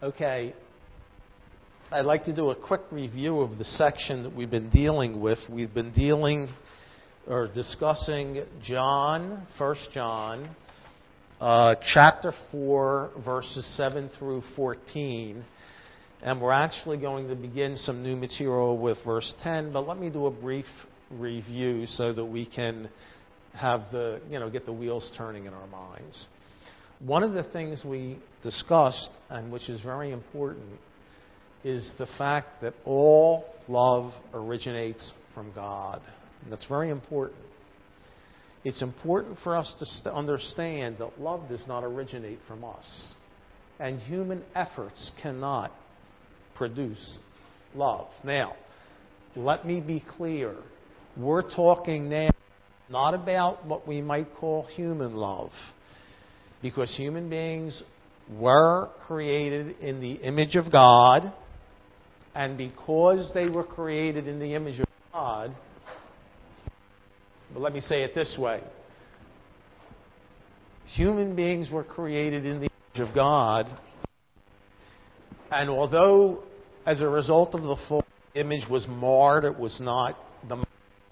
Okay, I'd like to do a quick review of the section that we've been dealing with. We've been discussing John, 1 John, chapter 4, verses 7 through 14. And we're actually going to begin some new material with verse 10, but let me do a brief review so that we can have get the wheels turning in our minds. One of the things we discussed, and which is very important, is the fact that all love originates from God. And that's very important. It's important for us to understand that love does not originate from us. And human efforts cannot produce love. Now, let me be clear. We're talking now not about what we might call human love, because human beings were created in the image of God, and because they were created in the image of God, but let me say it this way. Human beings were created in the image of God, and although as a result of the fall, the image was marred, it was not demolished,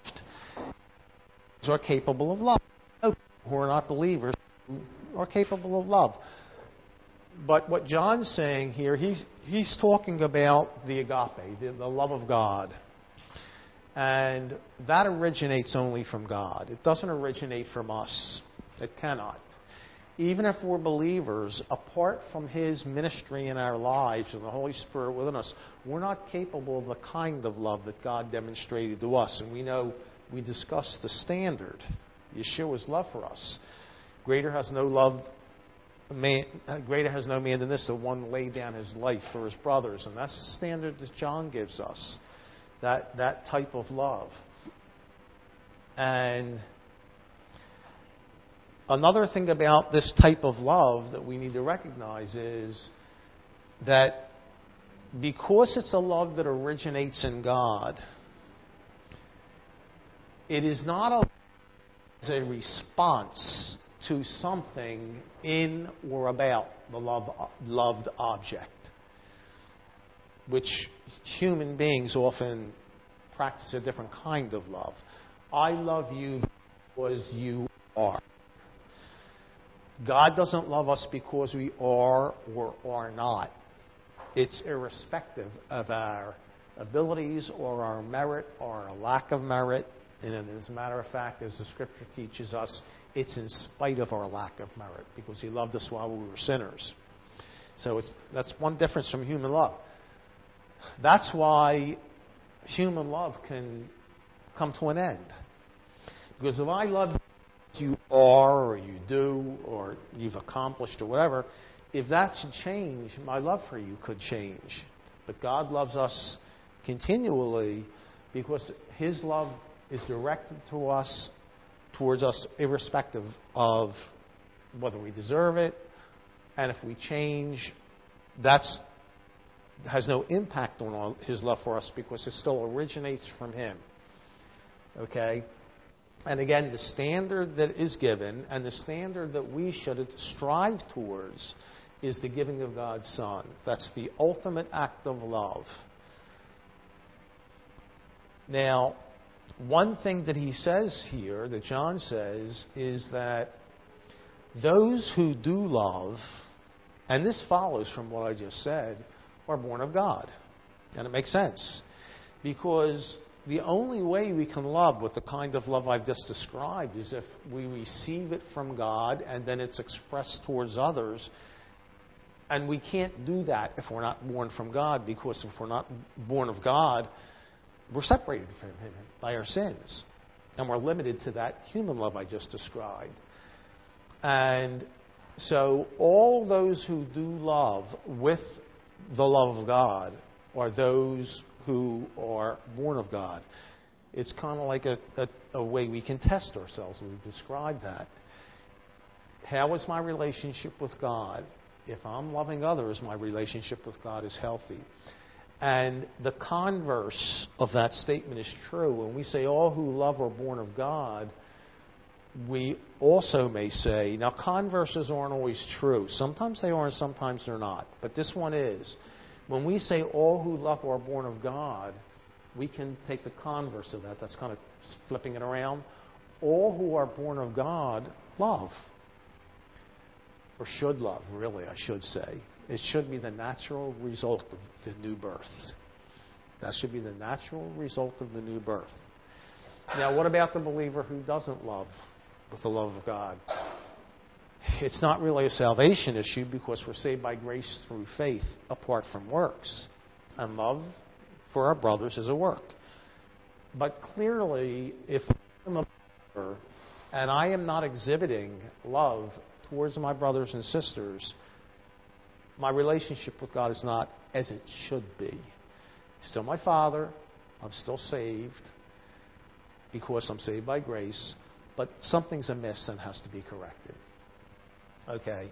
are capable of love. Who are not believers are capable of love. But what John's saying here, he's talking about the agape, the love of God. And that originates only from God. It doesn't originate from us. It cannot. Even if we're believers, apart from His ministry in our lives and the Holy Spirit within us, we're not capable of the kind of love that God demonstrated to us. And we discussed the standard, Yeshua's love for us. Greater has no man than this, that one laid down his life for his brothers. And that's the standard that John gives us, that type of love. And another thing about this type of love that we need to recognize is that because it's a love that originates in God, it is not a response to something in or about the loved object, which human beings often practice a different kind of love. I love you because you are. God doesn't love us because we are or are not. It's irrespective of our abilities or our merit or our lack of merit. And as a matter of fact, as the Scripture teaches us, it's in spite of our lack of merit, because He loved us while we were sinners. So that's one difference from human love. That's why human love can come to an end. Because if I love you are, or you do, or you've accomplished, or whatever, if that should change, my love for you could change. But God loves us continually because His love is directed towards us irrespective of whether we deserve it. And if we change, that has no impact on His love for us, because it still originates from Him. Okay? And again, the standard that is given and the standard that we should strive towards is the giving of God's Son. That's the ultimate act of love. Now, one thing that he says here, that John says, is that those who do love, and this follows from what I just said, are born of God. And it makes sense. Because the only way we can love with the kind of love I've just described is if we receive it from God and then it's expressed towards others. And we can't do that if we're not born from God, because if we're not born of God, we're separated from Him by our sins. And we're limited to that human love I just described. And so all those who do love with the love of God are those who are born of God. It's kind of like a way we can test ourselves. We've described that. How is my relationship with God? If I'm loving others, my relationship with God is healthy. And the converse of that statement is true. When we say all who love are born of God, we also may say, now converses aren't always true. Sometimes they are and sometimes they're not. But this one is. When we say all who love are born of God, we can take the converse of that. That's kind of flipping it around. All who are born of God love. Or should love, really, I should say. It should be the natural result of the new birth. That should be the natural result of the new birth. Now, what about the believer who doesn't love with the love of God? It's not really a salvation issue because we're saved by grace through faith apart from works. And love for our brothers is a work. But clearly, if I'm a believer and I am not exhibiting love towards my brothers and sisters, my relationship with God is not as it should be. He's still my Father. I'm still saved because I'm saved by grace. But something's amiss and has to be corrected. Okay.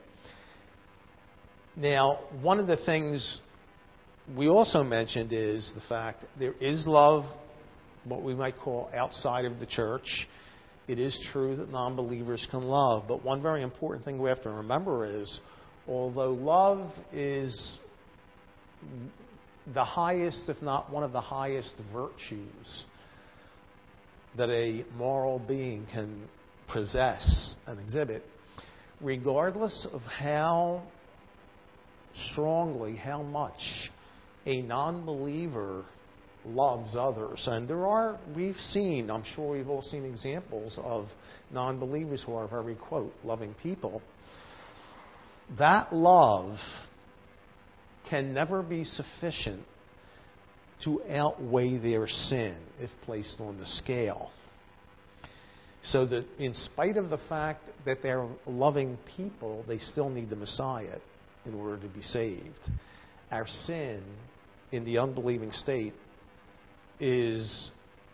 Now, one of the things we also mentioned is the fact that there is love, what we might call outside of the church. It is true that non-believers can love. But one very important thing we have to remember is, although love is the highest, if not one of the highest virtues that a moral being can possess and exhibit, regardless of how strongly, how much a non-believer loves others. And we've seen, I'm sure we've all seen examples of non-believers who are very, quote, loving people. That love can never be sufficient to outweigh their sin if placed on the scale. So that in spite of the fact that they're loving people, they still need the Messiah in order to be saved. Our sin in the unbelieving state is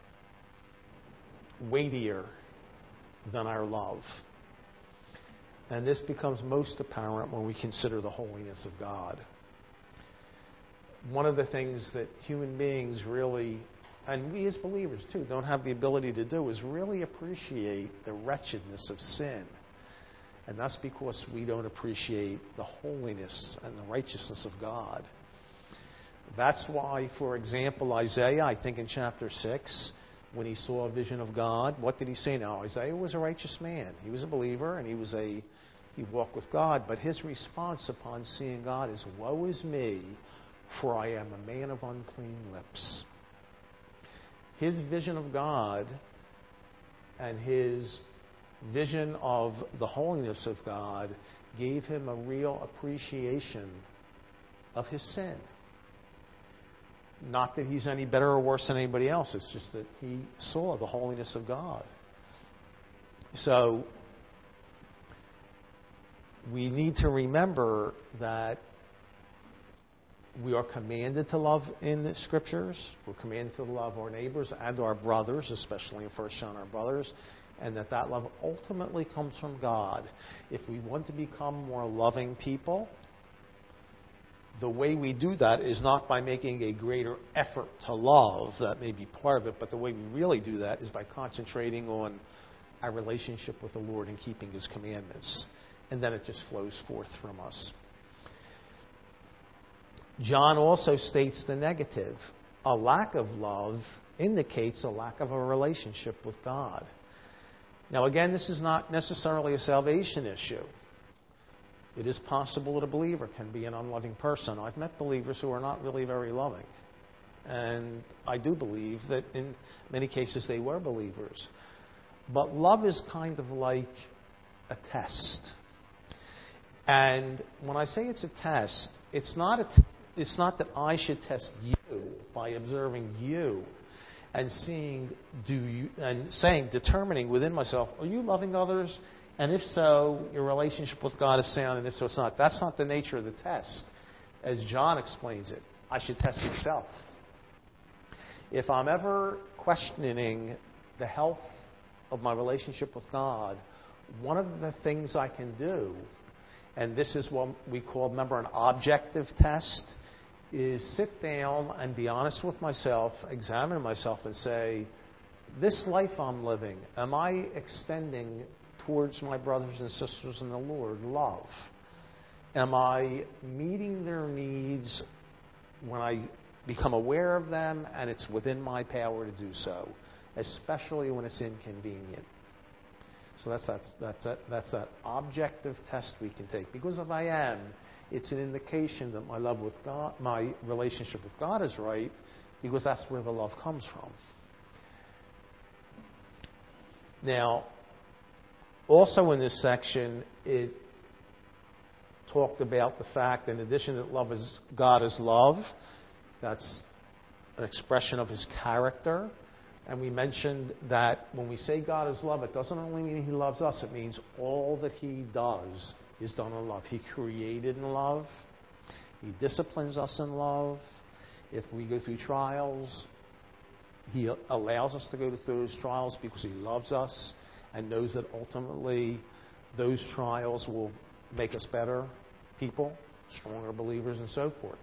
weightier than our love. And this becomes most apparent when we consider the holiness of God. One of the things that human beings really, and we as believers too, don't have the ability to do is really appreciate the wretchedness of sin. And that's because we don't appreciate the holiness and the righteousness of God. That's why, for example, Isaiah, I think in chapter 6, when he saw a vision of God, what did he say? Now, Isaiah was a righteous man. He was a believer and he walked with God. But his response upon seeing God is, "Woe is me, for I am a man of unclean lips." His vision of God and his vision of the holiness of God gave him a real appreciation of his sin. Not that he's any better or worse than anybody else. It's just that he saw the holiness of God. So we need to remember that we are commanded to love in the Scriptures. We're commanded to love our neighbors and our brothers, especially in 1 John, our brothers, and that love ultimately comes from God. If we want to become more loving people, the way we do that is not by making a greater effort to love. That may be part of it, but the way we really do that is by concentrating on our relationship with the Lord and keeping His commandments. And then it just flows forth from us. John also states the negative. A lack of love indicates a lack of a relationship with God. Now again, this is not necessarily a salvation issue. It is possible that a believer can be an unloving person. I've met believers who are not really very loving. And I do believe that in many cases they were believers. But love is kind of like a test. And when I say it's a test, it's not that I should test you by observing you and determining within myself, are you loving others? And if so, your relationship with God is sound, and if so, it's not. That's not the nature of the test. As John explains it, I should test myself. If I'm ever questioning the health of my relationship with God, one of the things I can do, and this is what we call, remember, an objective test, is sit down and be honest with myself, examine myself and say, this life I'm living, am I extending towards my brothers and sisters in the Lord love? Am I meeting their needs when I become aware of them and it's within my power to do so, especially when it's inconvenient? So that's that objective test we can take. Because if I am, it's an indication that my love with God, my relationship with God is right, because that's where the love comes from. Now, also in this section, it talked about the fact, in addition that God is love, that's an expression of His character. And we mentioned that when we say God is love, it doesn't only mean He loves us, it means all that He does is done in love. He created in love. He disciplines us in love. If we go through trials, He allows us to go through those trials because He loves us and knows that ultimately those trials will make us better people, stronger believers, and so forth.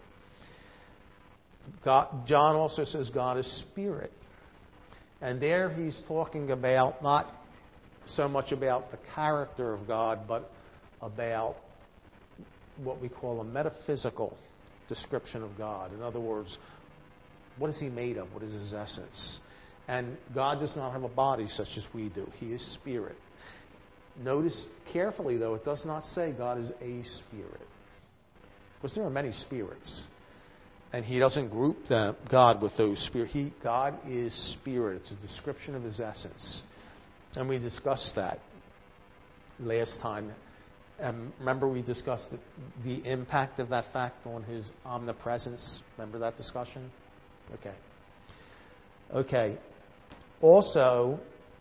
John also says God is spirit. And there he's talking about not so much about the character of God, but about what we call a metaphysical description of God. In other words, what is He made of? What is His essence? And God does not have a body such as we do. He is spirit. Notice carefully, though, it does not say God is a spirit. Because there are many spirits. And He doesn't group God with those spirits. God is spirit. It's a description of His essence. And we discussed that last time. Remember we discussed the impact of that fact on His omnipresence? Remember that discussion? Okay. Also,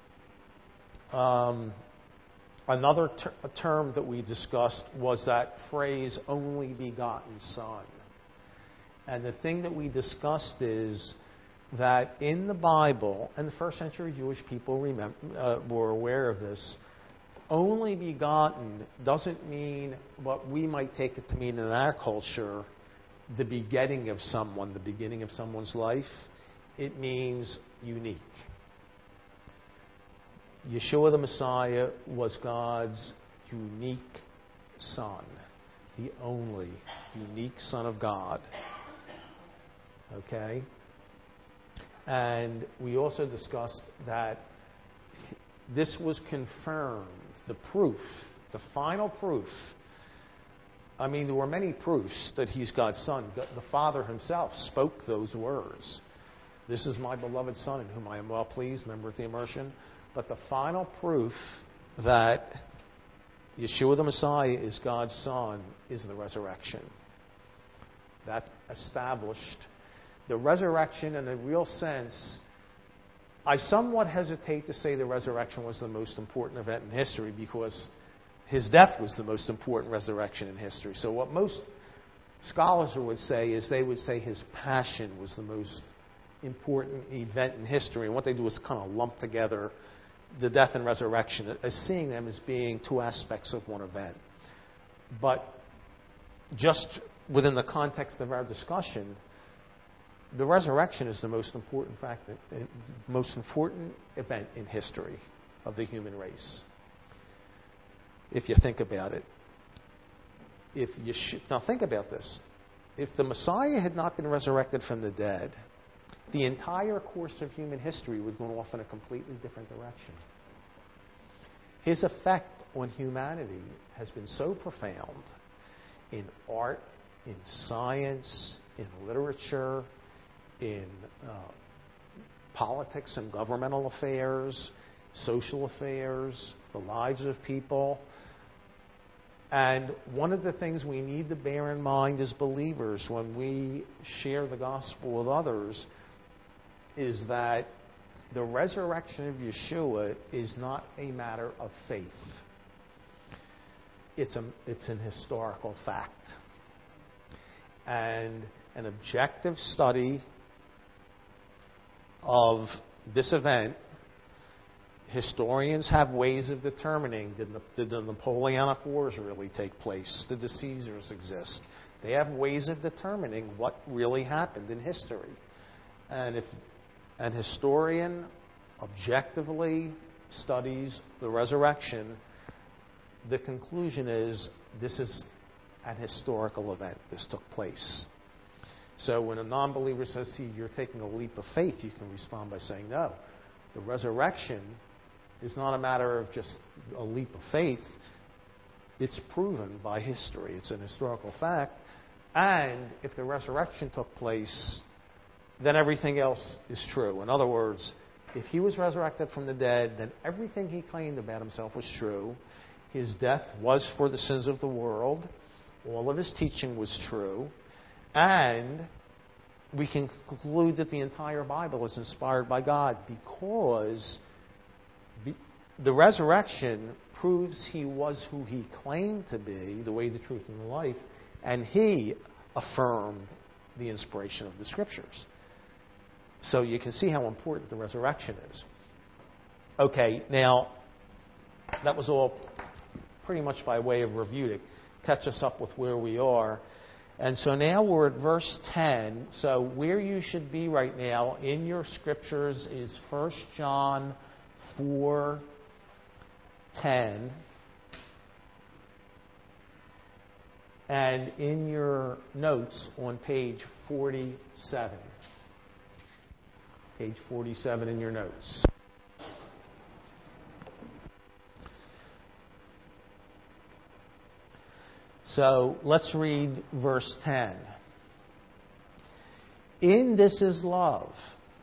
another term that we discussed was that phrase, only begotten Son. And the thing that we discussed is that in the Bible, and the first century Jewish people were aware of this, only begotten doesn't mean what we might take it to mean in our culture, the begetting of someone, the beginning of someone's life. It means unique. Yeshua the Messiah was God's unique Son, the only unique Son of God. Okay? And we also discussed that this was confirmed, the proof, the final proof. I mean, there were many proofs that He's God's Son. The Father Himself spoke those words. This is my beloved Son in whom I am well pleased. Remember at the immersion? But the final proof that Yeshua the Messiah is God's Son is the resurrection. That established the resurrection in a real sense. I somewhat hesitate to say the resurrection was the most important event in history because His death was the most important resurrection in history. So what most scholars would say is they would say His passion was the most important event in history. And what they do is kind of lump together the death and resurrection as seeing them as being two aspects of one event. But just within the context of our discussion, the resurrection is the most important most important event in history of the human race. If you think about it. Now think about this. If the Messiah had not been resurrected from the dead, the entire course of human history would go off in a completely different direction. His effect on humanity has been so profound in art, in science, in literature, in politics and governmental affairs, social affairs, the lives of people. And one of the things we need to bear in mind as believers when we share the gospel with others is that the resurrection of Yeshua is not a matter of faith. It's an historical fact. And an objective study of this event, historians have ways of determining, did the Napoleonic Wars really take place? Did the Caesars exist? They have ways of determining what really happened in history. And if an historian objectively studies the resurrection, the conclusion is this is an historical event. This took place. So when a non-believer says to you, you're taking a leap of faith, you can respond by saying, no. The resurrection is not a matter of just a leap of faith. It's proven by history. It's an historical fact. And if the resurrection took place, then everything else is true. In other words, if he was resurrected from the dead, then everything he claimed about himself was true. His death was for the sins of the world. All of his teaching was true. And we can conclude that the entire Bible is inspired by God because the resurrection proves he was who he claimed to be, the way, the truth, and the life, and he affirmed the inspiration of the Scriptures. So you can see how important the resurrection is. Okay, now, that was all pretty much by way of review to catch us up with where we are. And so now we're at verse 10. So where you should be right now in your Scriptures is 1 John 4:10. And in your notes on page 47. Page 47 in your notes. So let's read verse 10. In this is love.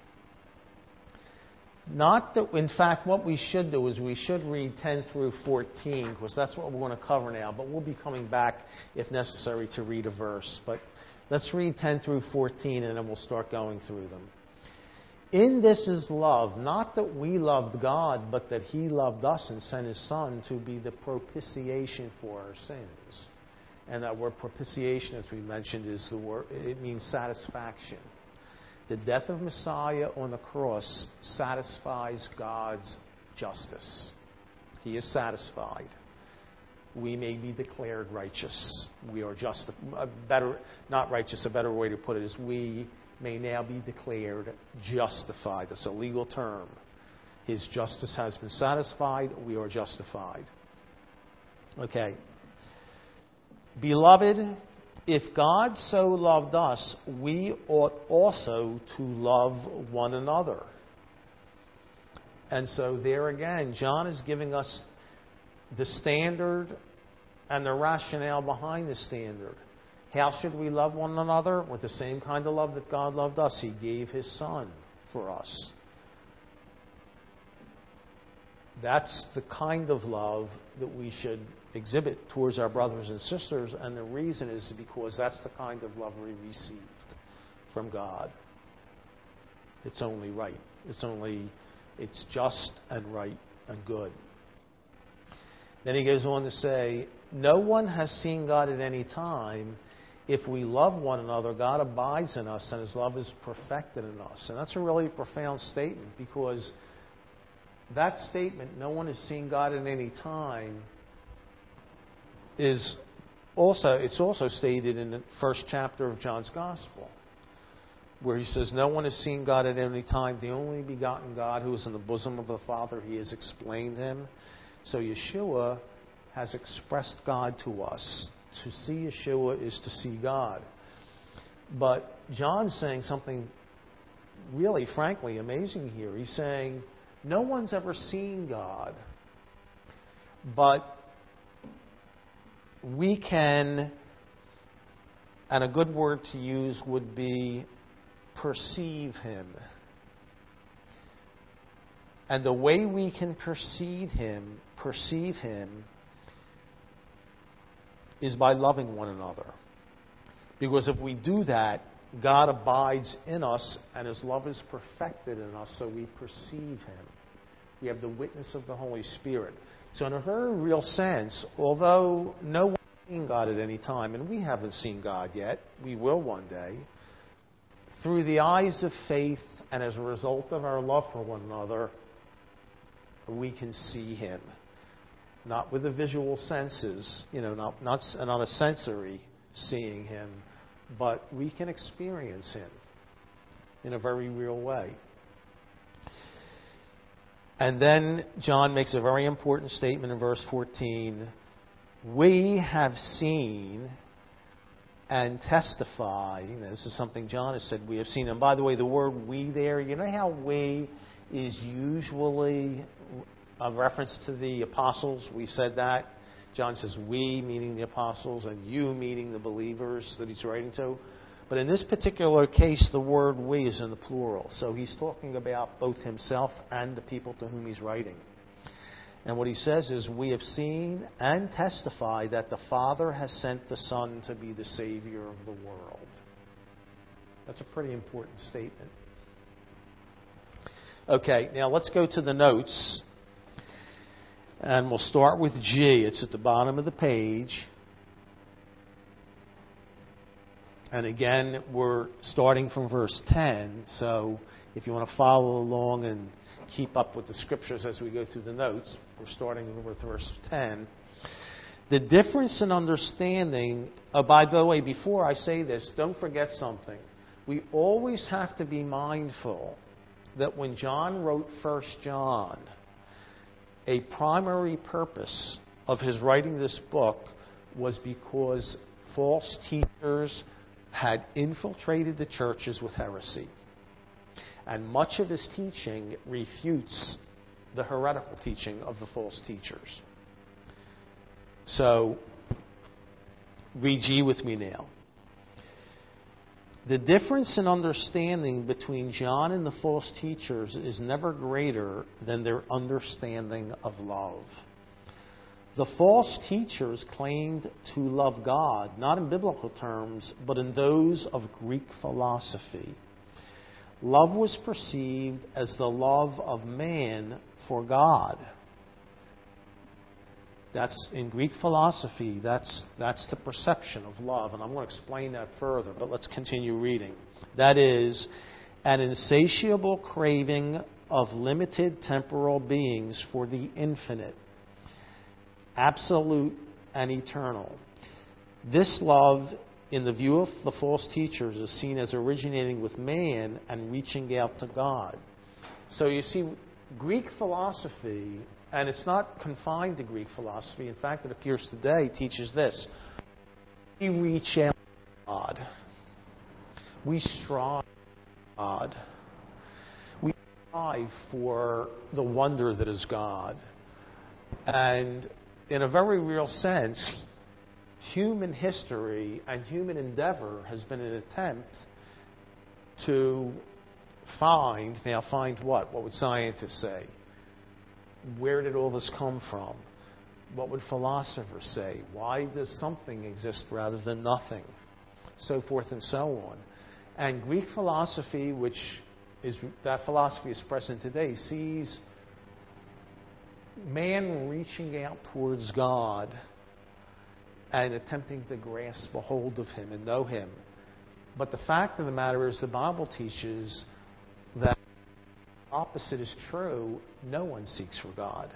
Not that, in fact, what we should do is we should read 10 through 14, because that's what we're going to cover now. But we'll be coming back, if necessary, to read a verse. But let's read 10 through 14, and then we'll start going through them. In this is love, not that we loved God, but that He loved us and sent His Son to be the propitiation for our sins. And that word propitiation, as we mentioned, is the word, it means satisfaction. The death of Messiah on the cross satisfies God's justice. He is satisfied. We may be declared righteous. We are not righteous, a better way to put it is we may now be declared justified. That's a legal term. His justice has been satisfied. We are justified. Okay. Beloved, if God so loved us, we ought also to love one another. And so there again, John is giving us the standard and the rationale behind the standard. How should we love one another? With the same kind of love that God loved us. He gave His Son for us. That's the kind of love that we should exhibit towards our brothers and sisters, and the reason is because that's the kind of love we received from God. It's only right. It's just and right and good. Then he goes on to say, no one has seen God at any time. If we love one another, God abides in us and His love is perfected in us. And that's a really profound statement, because that statement, no one has seen God at any time, it's also stated in the first chapter of John's Gospel, where he says, no one has seen God at any time. The only begotten God who is in the bosom of the Father, He has explained Him. So Yeshua has expressed God to us. To see Yeshua is to see God. But John's saying something really, frankly, amazing here. He's saying, no one's ever seen God, but we can, and a good word to use would be perceive Him. And the way we can perceive Him is by loving one another. Because if we do that, God abides in us and His love is perfected in us, so we perceive Him. We have the witness of the Holy Spirit. So in a very real sense, although no one has seen God at any time, and we haven't seen God yet, we will one day, through the eyes of faith and as a result of our love for one another, we can see Him. Not with the visual senses, not a sensory seeing Him, but we can experience Him in a very real way. And then John makes a very important statement in verse 14. We have seen and testify. This is something John has said we have seen. And by the way, the word we there, you know how we is usually a reference to the apostles? We said that. John says we, meaning the apostles, and you, meaning the believers that he's writing to. But in this particular case, the word we is in the plural. So he's talking about both himself and the people to whom he's writing. And what he says is, we have seen and testify that the Father has sent the Son to be the Savior of the world. That's a pretty important statement. Okay, now let's go to the notes. And we'll start with G. It's at the bottom of the page. And again, we're starting from verse 10. So if you want to follow along and keep up with the scriptures as we go through the notes, we're starting with verse 10. The difference in understanding, by the way, before I say this, don't forget something. We always have to be mindful that when John wrote 1 John, a primary purpose of his writing this book was because false teachers had infiltrated the churches with heresy. And much of his teaching refutes the heretical teaching of the false teachers. So, read G with me now. The difference in understanding between John and the false teachers is never greater than their understanding of love. The false teachers claimed to love God, not in biblical terms, but in those of Greek philosophy. Love was perceived as the love of man for God. That's in Greek philosophy, that's the perception of love, and I'm going to explain that further, but let's continue reading. That is, an insatiable craving of limited temporal beings for the infinite, absolute and eternal. This love, in the view of the false teachers, is seen as originating with man and reaching out to God. So you see, Greek philosophy, and it's not confined to Greek philosophy, in fact it appears today, teaches this. We reach out to God. We strive for God. We strive for the wonder that is God. And in a very real sense, human history and human endeavor has been an attempt to find what? What would scientists say? Where did all this come from? What would philosophers say? Why does something exist rather than nothing? So forth and so on. And Greek philosophy, that philosophy is present today, sees man reaching out towards God and attempting to grasp a hold of Him and know Him. But the fact of the matter is the Bible teaches that the opposite is true. No one seeks for God.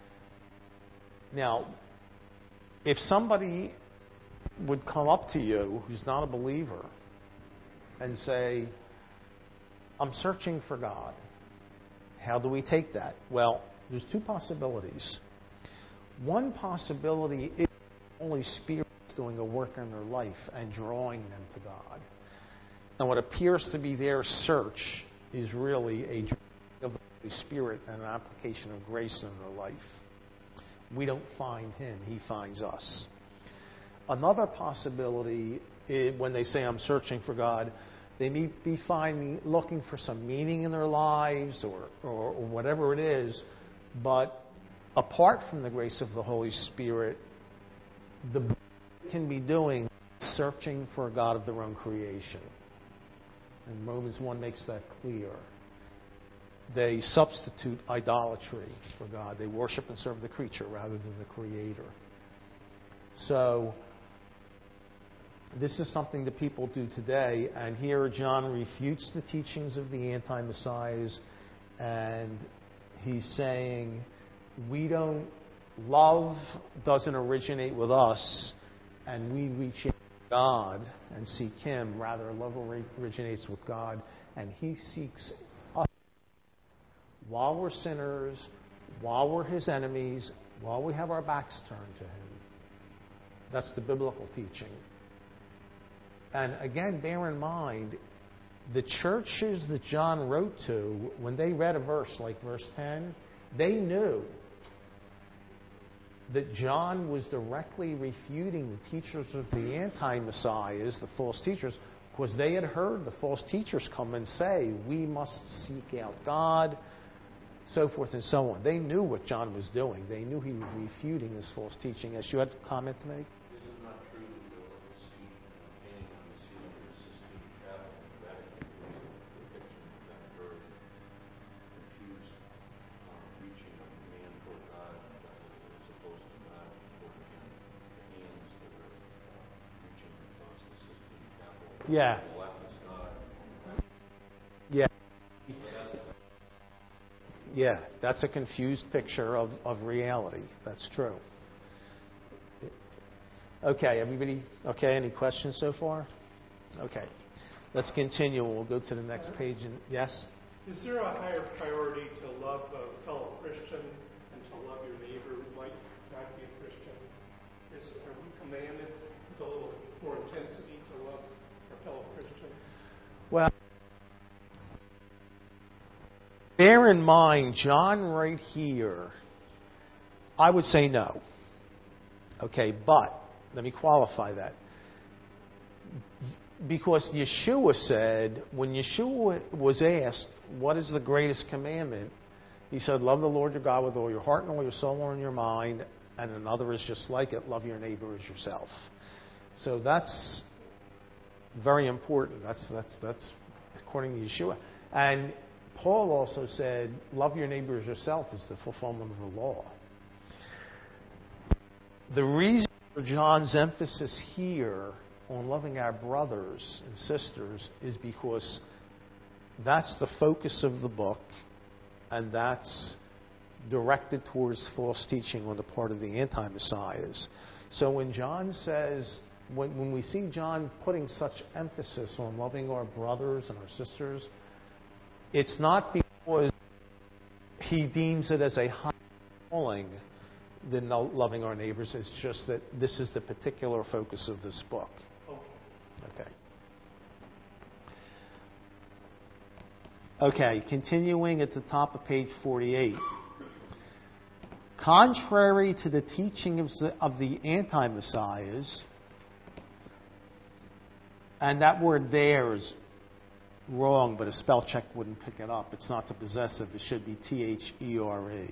Now, if somebody would come up to you who's not a believer and say, I'm searching for God, how do we take that? Well, there's two possibilities. One possibility is the Holy Spirit is doing a work in their life and drawing them to God. And what appears to be their search is really a drawing of the Holy Spirit and an application of grace in their life. We don't find Him, He finds us. Another possibility is when they say, I'm searching for God, they may be looking for some meaning in their lives or whatever it is, but apart from the grace of the Holy Spirit, the best they can be doing is searching for a God of their own creation. And Romans 1 makes that clear. They substitute idolatry for God. They worship and serve the creature rather than the Creator. So, this is something that people do today, and here John refutes the teachings of the anti-messiahs, and he's saying, love doesn't originate with us, and we reach out to God and seek Him. Rather, love originates with God, and He seeks us while we're sinners, while we're His enemies, while we have our backs turned to Him. That's the biblical teaching. And again, bear in mind, the churches that John wrote to, when they read a verse like verse 10, they knew that John was directly refuting the teachers of the anti-messiahs, the false teachers, because they had heard the false teachers come and say, we must seek out God, so forth and so on. They knew what John was doing. They knew he was refuting this false teaching. As you had a comment to make? Is it not true that there was a seat hanging on the ceiling of the Sistine Chapel in the Vatican was a depiction of that very confused reaching of man toward God, as opposed to God toward him, the hands that are reaching across the Sistine Chapel. Yeah. The left is God. Yeah. Yeah, that's a confused picture of reality. That's true. Okay, everybody, okay, any questions so far? Okay, let's continue and we'll go to the next page. And yes? Is there a higher priority to love a fellow Christian and to love your neighbor who might not be a Christian? Are we commanded with a little more intensity to love our fellow Christian? Well, bear in mind, John right here, I would say no. Okay, but let me qualify that. Because Yeshua said, when Yeshua was asked, what is the greatest commandment? He said, love the Lord your God with all your heart and all your soul and your mind. And another is just like it, love your neighbor as yourself. So that's very important. That's according to Yeshua. And Paul also said, love your neighbor as yourself is the fulfillment of the law. The reason for John's emphasis here on loving our brothers and sisters is because that's the focus of the book, and that's directed towards false teaching on the part of the anti-messiahs. So when John says, when we see John putting such emphasis on loving our brothers and our sisters, it's not because he deems it as a high calling than loving our neighbors. It's just that this is the particular focus of this book. Okay. Okay, continuing at the top of page 48. Contrary to the teaching of the anti-messiahs, and that word there is wrong, but a spell check wouldn't pick it up. It's not the possessive. It should be T-H-E-R-E.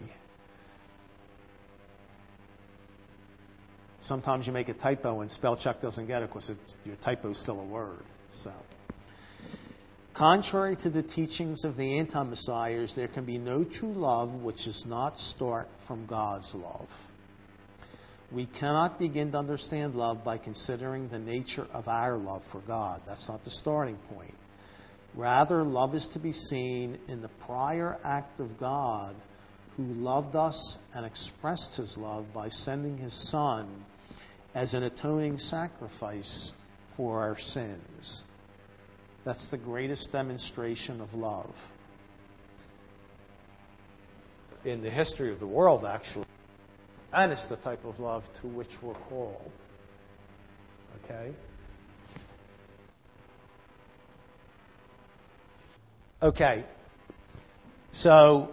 Sometimes you make a typo and spell check doesn't get it because your typo is still a word. So, contrary to the teachings of the anti-messiahs, there can be no true love which does not start from God's love. We cannot begin to understand love by considering the nature of our love for God. That's not the starting point. Rather, love is to be seen in the prior act of God, who loved us and expressed His love by sending His Son as an atoning sacrifice for our sins. That's the greatest demonstration of love in the history of the world, actually. And it's the type of love to which we're called. Okay? Okay. So,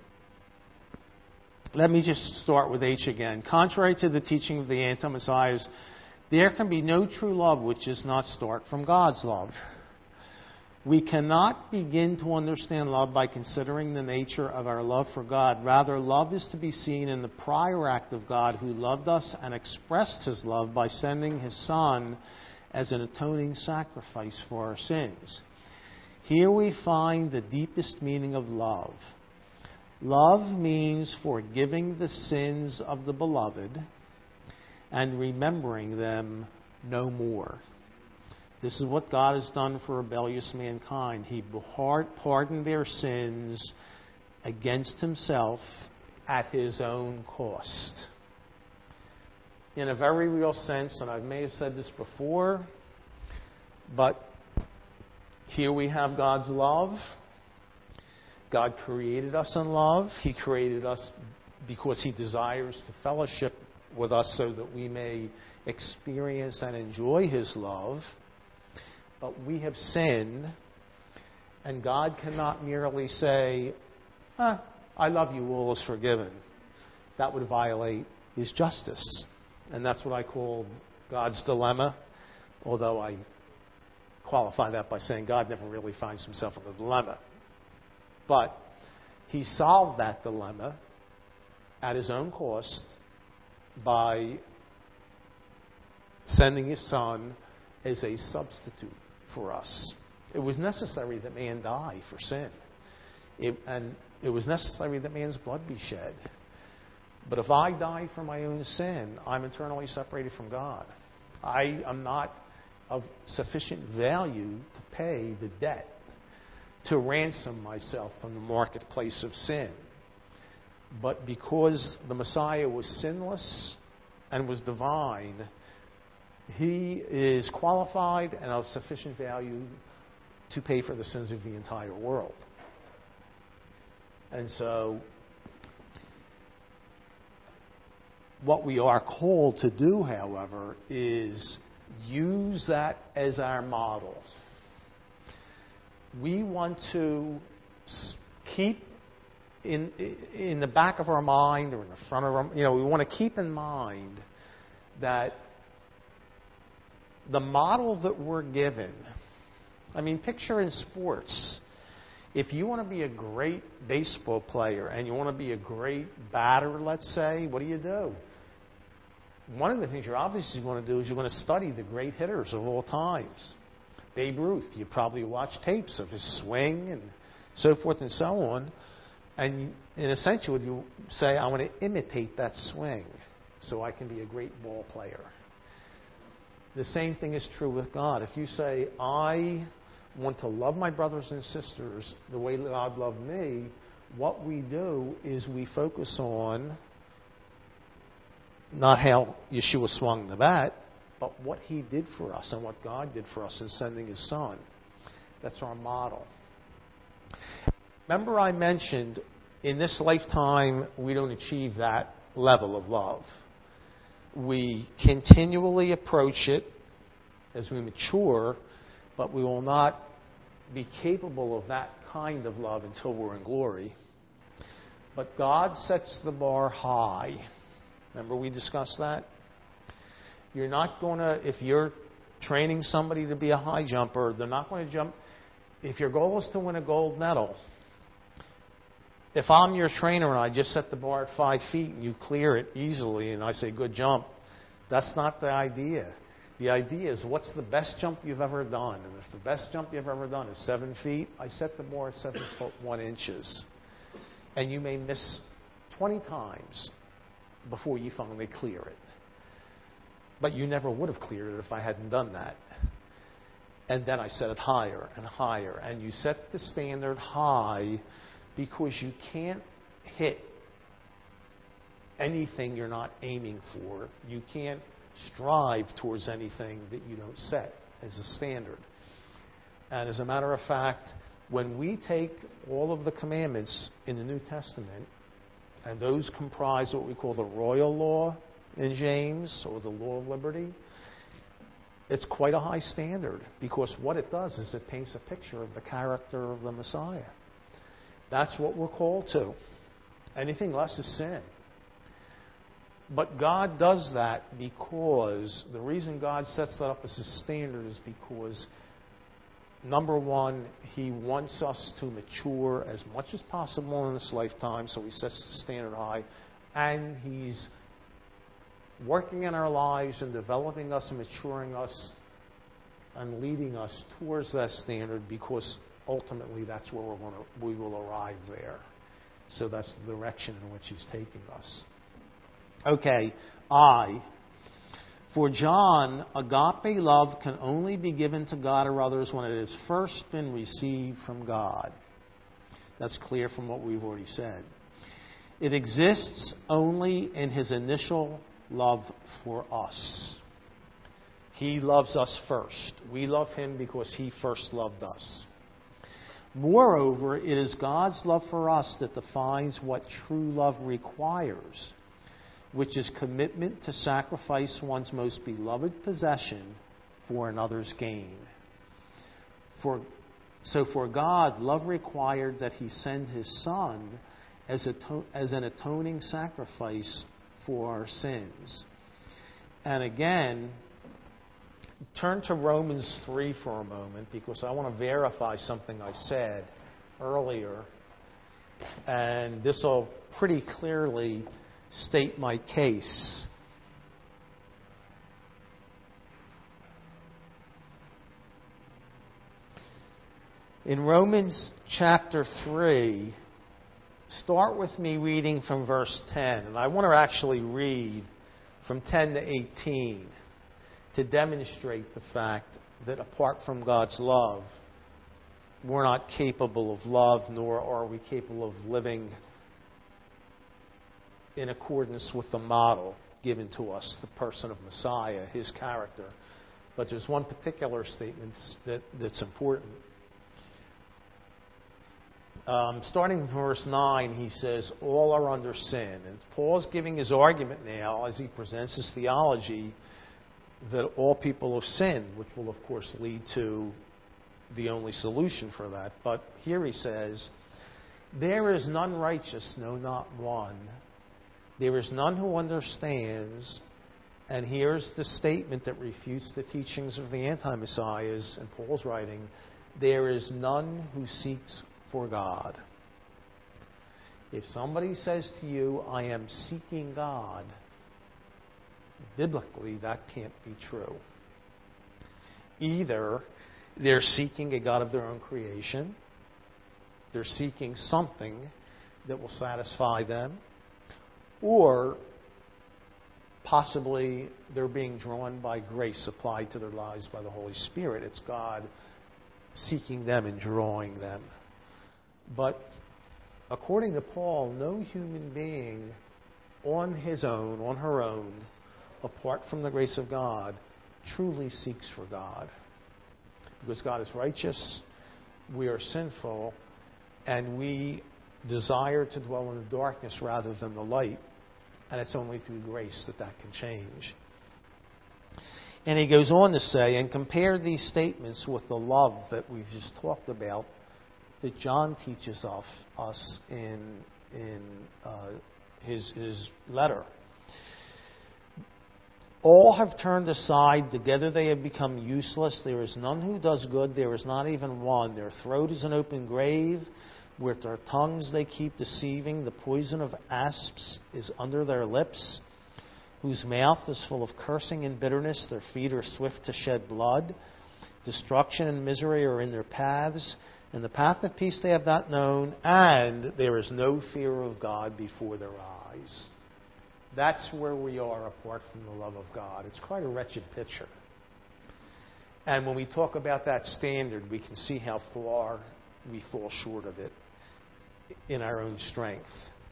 let me just start with H again. Contrary to the teaching of the anti-messiahs, there can be no true love which does not start from God's love. We cannot begin to understand love by considering the nature of our love for God. Rather, love is to be seen in the prior act of God, who loved us and expressed His love by sending His Son as an atoning sacrifice for our sins. Here we find the deepest meaning of love. Love means forgiving the sins of the beloved and remembering them no more. This is what God has done for rebellious mankind. He pardoned their sins against Himself at His own cost. In a very real sense, and I may have said this before, but here we have God's love. God created us in love. He created us because He desires to fellowship with us so that we may experience and enjoy His love. But we have sinned, and God cannot merely say, I love you, all is forgiven. That would violate His justice. And that's what I call God's dilemma, although I qualify that by saying God never really finds Himself in a dilemma. But He solved that dilemma at His own cost by sending His Son as a substitute for us. It was necessary that man die for sin. And it was necessary that man's blood be shed. But if I die for my own sin, I'm eternally separated from God. I am not of sufficient value to pay the debt to ransom myself from the marketplace of sin. But because the Messiah was sinless and was divine, He is qualified and of sufficient value to pay for the sins of the entire world. And so, what we are called to do, however, is use that as our model. We want to keep in the back of our mind or in the front of our, we want to keep in mind that the model that we're given, picture in sports. If you want to be a great baseball player and you want to be a great batter, let's say, what do? One of the things you're obviously going to do is you're going to study the great hitters of all times. Babe Ruth, you probably watch tapes of his swing and so forth and so on. And in a sense, you say, I want to imitate that swing so I can be a great ball player. The same thing is true with God. If you say, I want to love my brothers and sisters the way God loved me, what we do is we focus on not how Yeshua swung the bat, but what He did for us and what God did for us in sending His Son. That's our model. Remember I mentioned in this lifetime we don't achieve that level of love. We continually approach it as we mature, but we will not be capable of that kind of love until we're in glory. But God sets the bar high. Remember we discussed that? You're not going to, if you're training somebody to be a high jumper, they're not going to jump. If your goal is to win a gold medal, if I'm your trainer and I just set the bar at 5 feet and you clear it easily and I say, good jump, that's not the idea. The idea is, what's the best jump you've ever done? And if the best jump you've ever done is 7 feet, I set the bar at 7 foot 1 inches. And you may miss 20 times before you finally clear it. But you never would have cleared it if I hadn't done that. And then I set it higher and higher. And you set the standard high because you can't hit anything you're not aiming for. You can't strive towards anything that you don't set as a standard. And as a matter of fact, when we take all of the commandments in the New Testament, and those comprise what we call the royal law in James, or the law of liberty, it's quite a high standard, because what it does is it paints a picture of the character of the Messiah. That's what we're called to. Anything less is sin. But God does that because the reason God sets that up as a standard is because, number one, He wants us to mature as much as possible in this lifetime, so He sets the standard high, and He's working in our lives and developing us and maturing us and leading us towards that standard, because ultimately that's where we will arrive there. So that's the direction in which He's taking us. Okay, For John, agape love can only be given to God or others when it has first been received from God. That's clear from what we've already said. It exists only in His initial love for us. He loves us first. We love Him because He first loved us. Moreover, it is God's love for us that defines what true love requires, which is commitment to sacrifice one's most beloved possession for another's gain. For God, love required that He send His Son as an atoning sacrifice for our sins. And again, turn to Romans 3 for a moment, because I want to verify something I said earlier. And this will pretty clearly state my case. In Romans chapter 3, start with me reading from verse 10. And I want to actually read from 10 to 18 to demonstrate the fact that apart from God's love, we're not capable of love, nor are we capable of living in accordance with the model given to us, the person of Messiah, His character. But there's one particular statement that's important. Starting with verse 9, he says, all are under sin. And Paul's giving his argument now as he presents his theology that all people have sinned, which will, of course, lead to the only solution for that. But here he says, there is none righteous, no, not one. There is none who understands. And here's the statement that refutes the teachings of the anti-messiahs in Paul's writing. There is none who seeks for God. If somebody says to you, I am seeking God, biblically that can't be true. Either they're seeking a God of their own creation, they're seeking something that will satisfy them, or possibly they're being drawn by grace applied to their lives by the Holy Spirit. It's God seeking them and drawing them. But according to Paul, no human being on his own, on her own, apart from the grace of God, truly seeks for God. Because God is righteous, we are sinful, and we desire to dwell in the darkness rather than the light. And it's only through grace that can change. And he goes on to say, and compare these statements with the love that we've just talked about, that John teaches us in his letter. All have turned aside, together they have become useless. There is none who does good, there is not even one. Their throat is an open grave, with their tongues they keep deceiving. The poison of asps is under their lips, whose mouth is full of cursing and bitterness. Their feet are swift to shed blood. Destruction and misery are in their paths, and the path of peace they have not known, and there is no fear of God before their eyes. That's where we are apart from the love of God. It's quite a wretched picture. And when we talk about that standard, we can see how far we fall short of it in our own strength.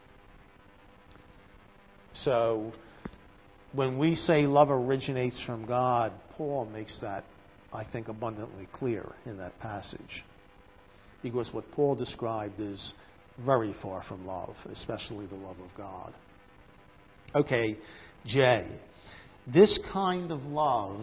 So, when we say love originates from God, Paul makes that, I think, abundantly clear in that passage. Because what Paul described is very far from love, especially the love of God. Okay, J. This kind of love,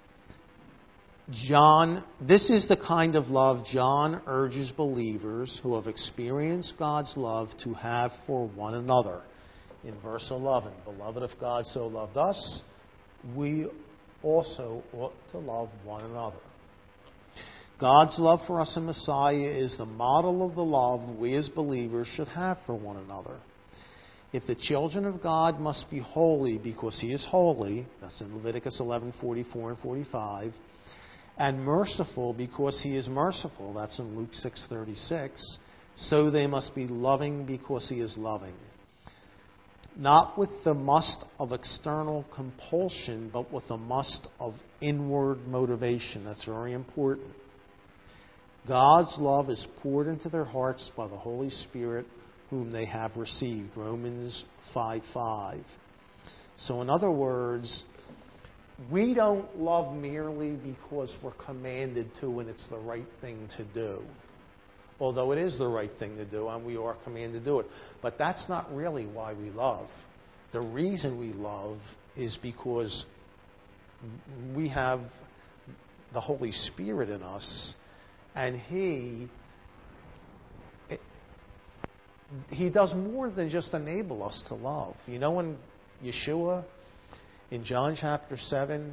this is the kind of love John urges believers who have experienced God's love to have for one another. In verse 11, beloved, if God so loved us, we also ought to love one another. God's love for us in Messiah is the model of the love we as believers should have for one another. If the children of God must be holy because He is holy, that's in Leviticus 11:44 and 45, and merciful because He is merciful, that's in Luke 6:36, so they must be loving because He is loving. Not with the must of external compulsion, but with the must of inward motivation. That's very important. God's love is poured into their hearts by the Holy Spirit whom they have received. Romans 5:5. So in other words, we don't love merely because we're commanded to and it's the right thing to do. although it is the right thing to do and we are commanded to do it. But that's not really why we love. The reason we love is because we have the Holy Spirit in us, and He does more than just enable us to love. You know, when Yeshua, in John chapter 7,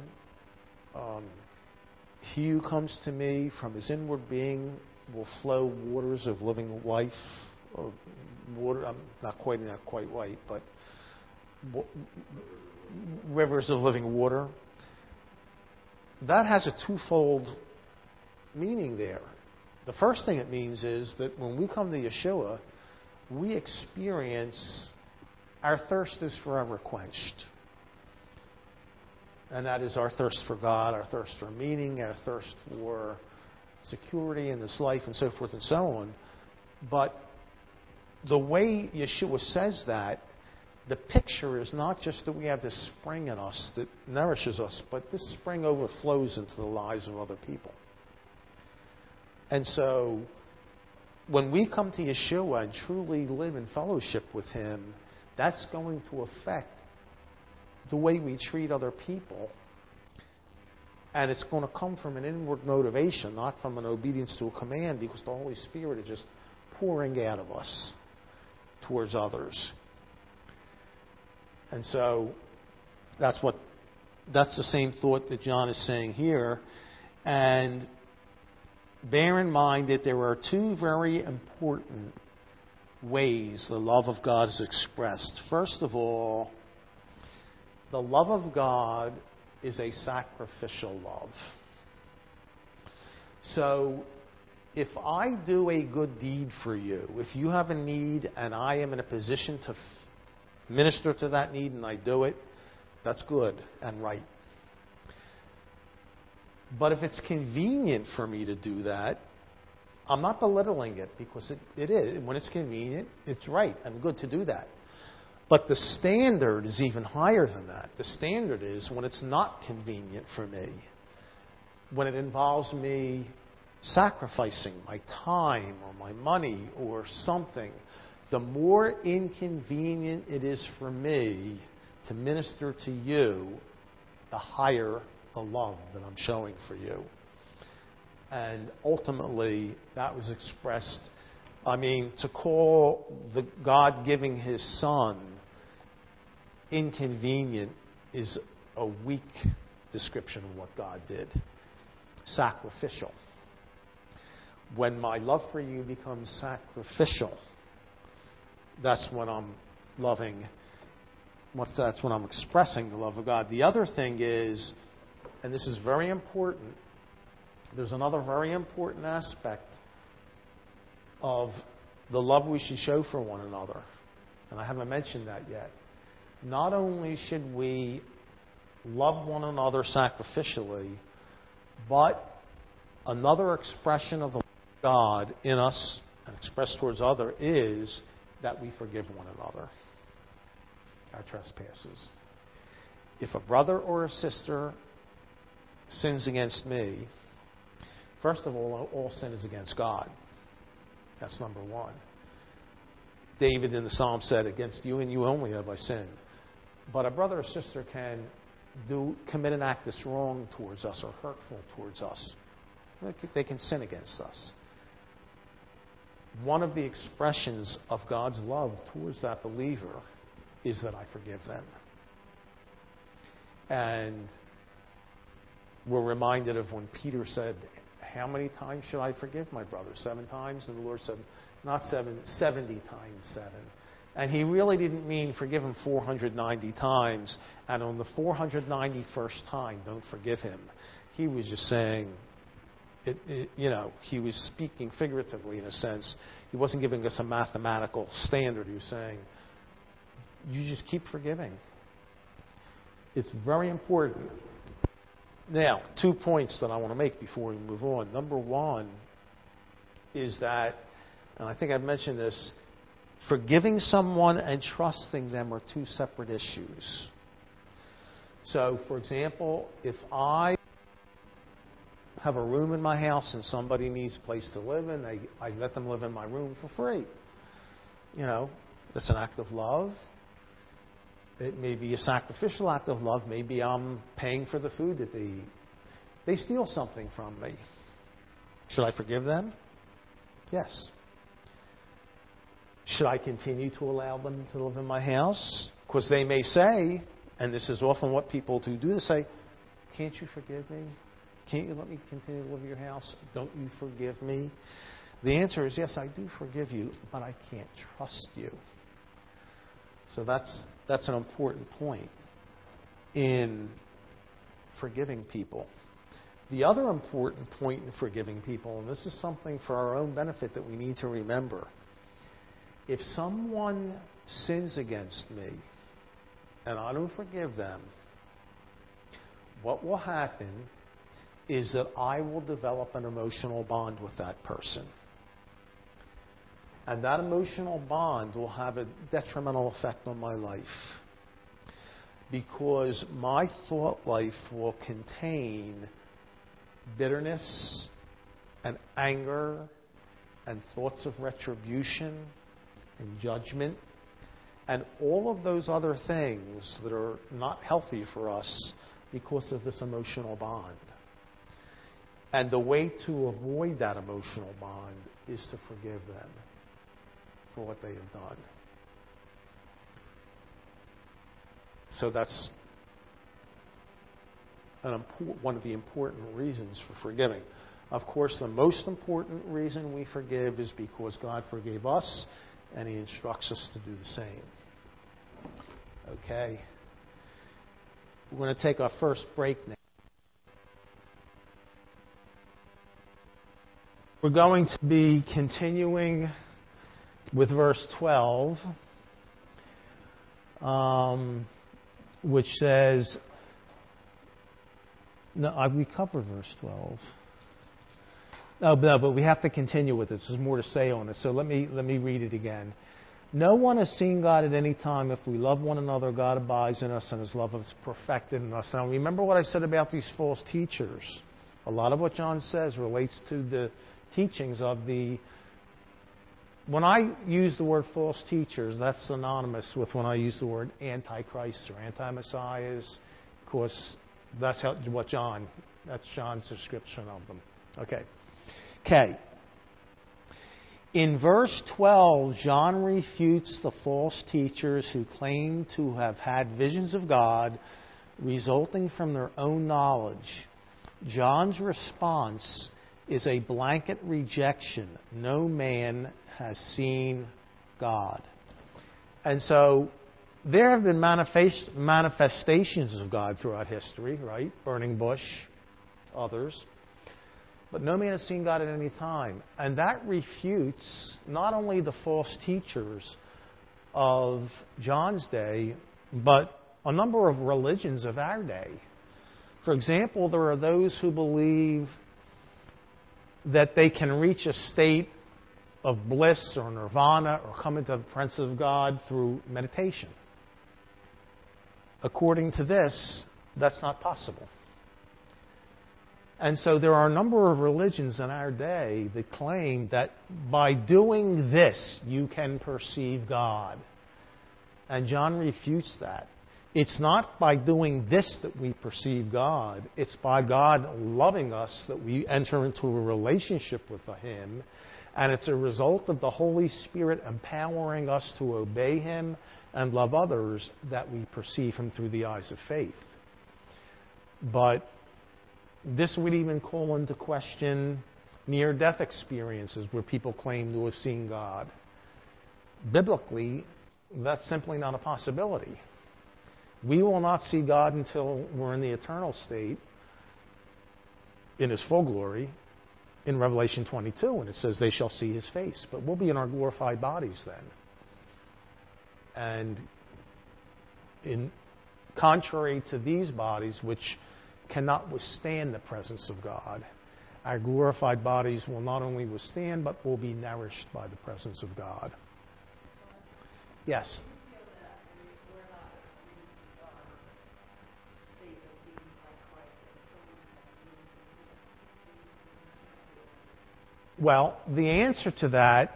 he who comes to me from his inward being will flow waters of living life. Or water, I'm not quite right, but rivers of living water. That has a twofold meaning there. The first thing it means is that when we come to Yeshua, we experience our thirst is forever quenched. And that is our thirst for God, our thirst for meaning, our thirst for security in this life, and so forth and so on. But the way Yeshua says that, the picture is not just that we have this spring in us that nourishes us, but this spring overflows into the lives of other people. And so, when we come to Yeshua and truly live in fellowship with Him, that's going to affect the way we treat other people. And it's going to come from an inward motivation, not from an obedience to a command, because the Holy Spirit is just pouring out of us towards others. And so that's the same thought that John is saying here. And bear in mind that there are two very important ways the love of God is expressed. First of all, the love of God is a sacrificial love. So, if I do a good deed for you, if you have a need and I am in a position to minister to that need and I do it, that's good and right. But if it's convenient for me to do that, I'm not belittling it, because it is. When it's convenient, it's right and good to do that. But the standard is even higher than that. The standard is when it's not convenient for me, when it involves me sacrificing my time or my money or something, the more inconvenient it is for me to minister to you, the higher the love that I'm showing for you. And ultimately, that was expressed, to call the God giving His Son inconvenient is a weak description of what God did. Sacrificial. When my love for you becomes sacrificial, that's when I'm loving, that's when I'm expressing the love of God. The other thing is, and this is very important, there's another very important aspect of the love we should show for one another. And I haven't mentioned that yet. Not only should we love one another sacrificially, but another expression of the love of God in us and expressed towards others is that we forgive one another our trespasses. If a brother or a sister sins against me, first of all sin is against God. That's number one. David in the Psalm said, against you and you only have I sinned. But a brother or sister can commit an act that's wrong towards us or hurtful towards us. They can sin against us. One of the expressions of God's love towards that believer is that I forgive them. And we're reminded of when Peter said, how many times should I forgive my brother? 7 times? And the Lord said, not 7, 70 times 7. And He really didn't mean forgive him 490 times, and on the 491st time, don't forgive him. He was just saying, He was speaking figuratively in a sense. He wasn't giving us a mathematical standard. He was saying, you just keep forgiving. It's very important. Now, 2 points that I want to make before we move on. Number one is that, and I think I've mentioned this, forgiving someone and trusting them are 2 separate issues. So, for example, if I have a room in my house and somebody needs a place to live in, I let them live in my room for free. That's an act of love. It may be a sacrificial act of love. Maybe I'm paying for the food that they eat. They steal something from me. Should I forgive them? Yes. Should I continue to allow them to live in my house? Because they may say, and this is often what people do, they say, can't you forgive me? Can't you let me continue to live in your house? Don't you forgive me? The answer is yes, I do forgive you, but I can't trust you. So that's an important point in forgiving people. The other important point in forgiving people, and this is something for our own benefit that we need to remember, if someone sins against me and I don't forgive them, what will happen is that I will develop an emotional bond with that person. And that emotional bond will have a detrimental effect on my life, because my thought life will contain bitterness and anger and thoughts of retribution and judgment and all of those other things that are not healthy for us because of this emotional bond. And the way to avoid that emotional bond is to forgive them for what they have done. So that's one of the important reasons for forgiving. Of course, the most important reason we forgive is because God forgave us, and He instructs us to do the same. Okay. We're going to take our first break now. We're going to be continuing with verse 12, which says, we covered verse 12. No, but we have to continue with it. There's more to say on it. So let me read it again. No one has seen God at any time. If we love one another, God abides in us, and His love is perfected in us. Now, remember what I said about these false teachers. A lot of what John says relates to the teachings of the... When I use the word false teachers, that's synonymous with when I use the word antichrists or anti-messiahs, because that's John's description of them. Okay. In verse 12, John refutes the false teachers who claim to have had visions of God resulting from their own knowledge. John's response is a blanket rejection. No man has seen God. And so there have been manifestations of God throughout history, right? Burning bush, others. But no man has seen God at any time. And that refutes not only the false teachers of John's day, but a number of religions of our day. For example, there are those who believe that they can reach a state of bliss or nirvana or come into the presence of God through meditation. According to this, that's not possible. And so there are a number of religions in our day that claim that by doing this, you can perceive God. And John refutes that. It's not by doing this that we perceive God. It's by God loving us that we enter into a relationship with Him. And it's a result of the Holy Spirit empowering us to obey Him and love others that we perceive Him through the eyes of faith. But this would even call into question near-death experiences where people claim to have seen God. Biblically, that's simply not a possibility. We will not see God until we're in the eternal state in His full glory in Revelation 22, when it says they shall see His face. But we'll be in our glorified bodies then. And contrary to these bodies, which cannot withstand the presence of God, our glorified bodies will not only withstand, but will be nourished by the presence of God. Yes? Well, the answer to that,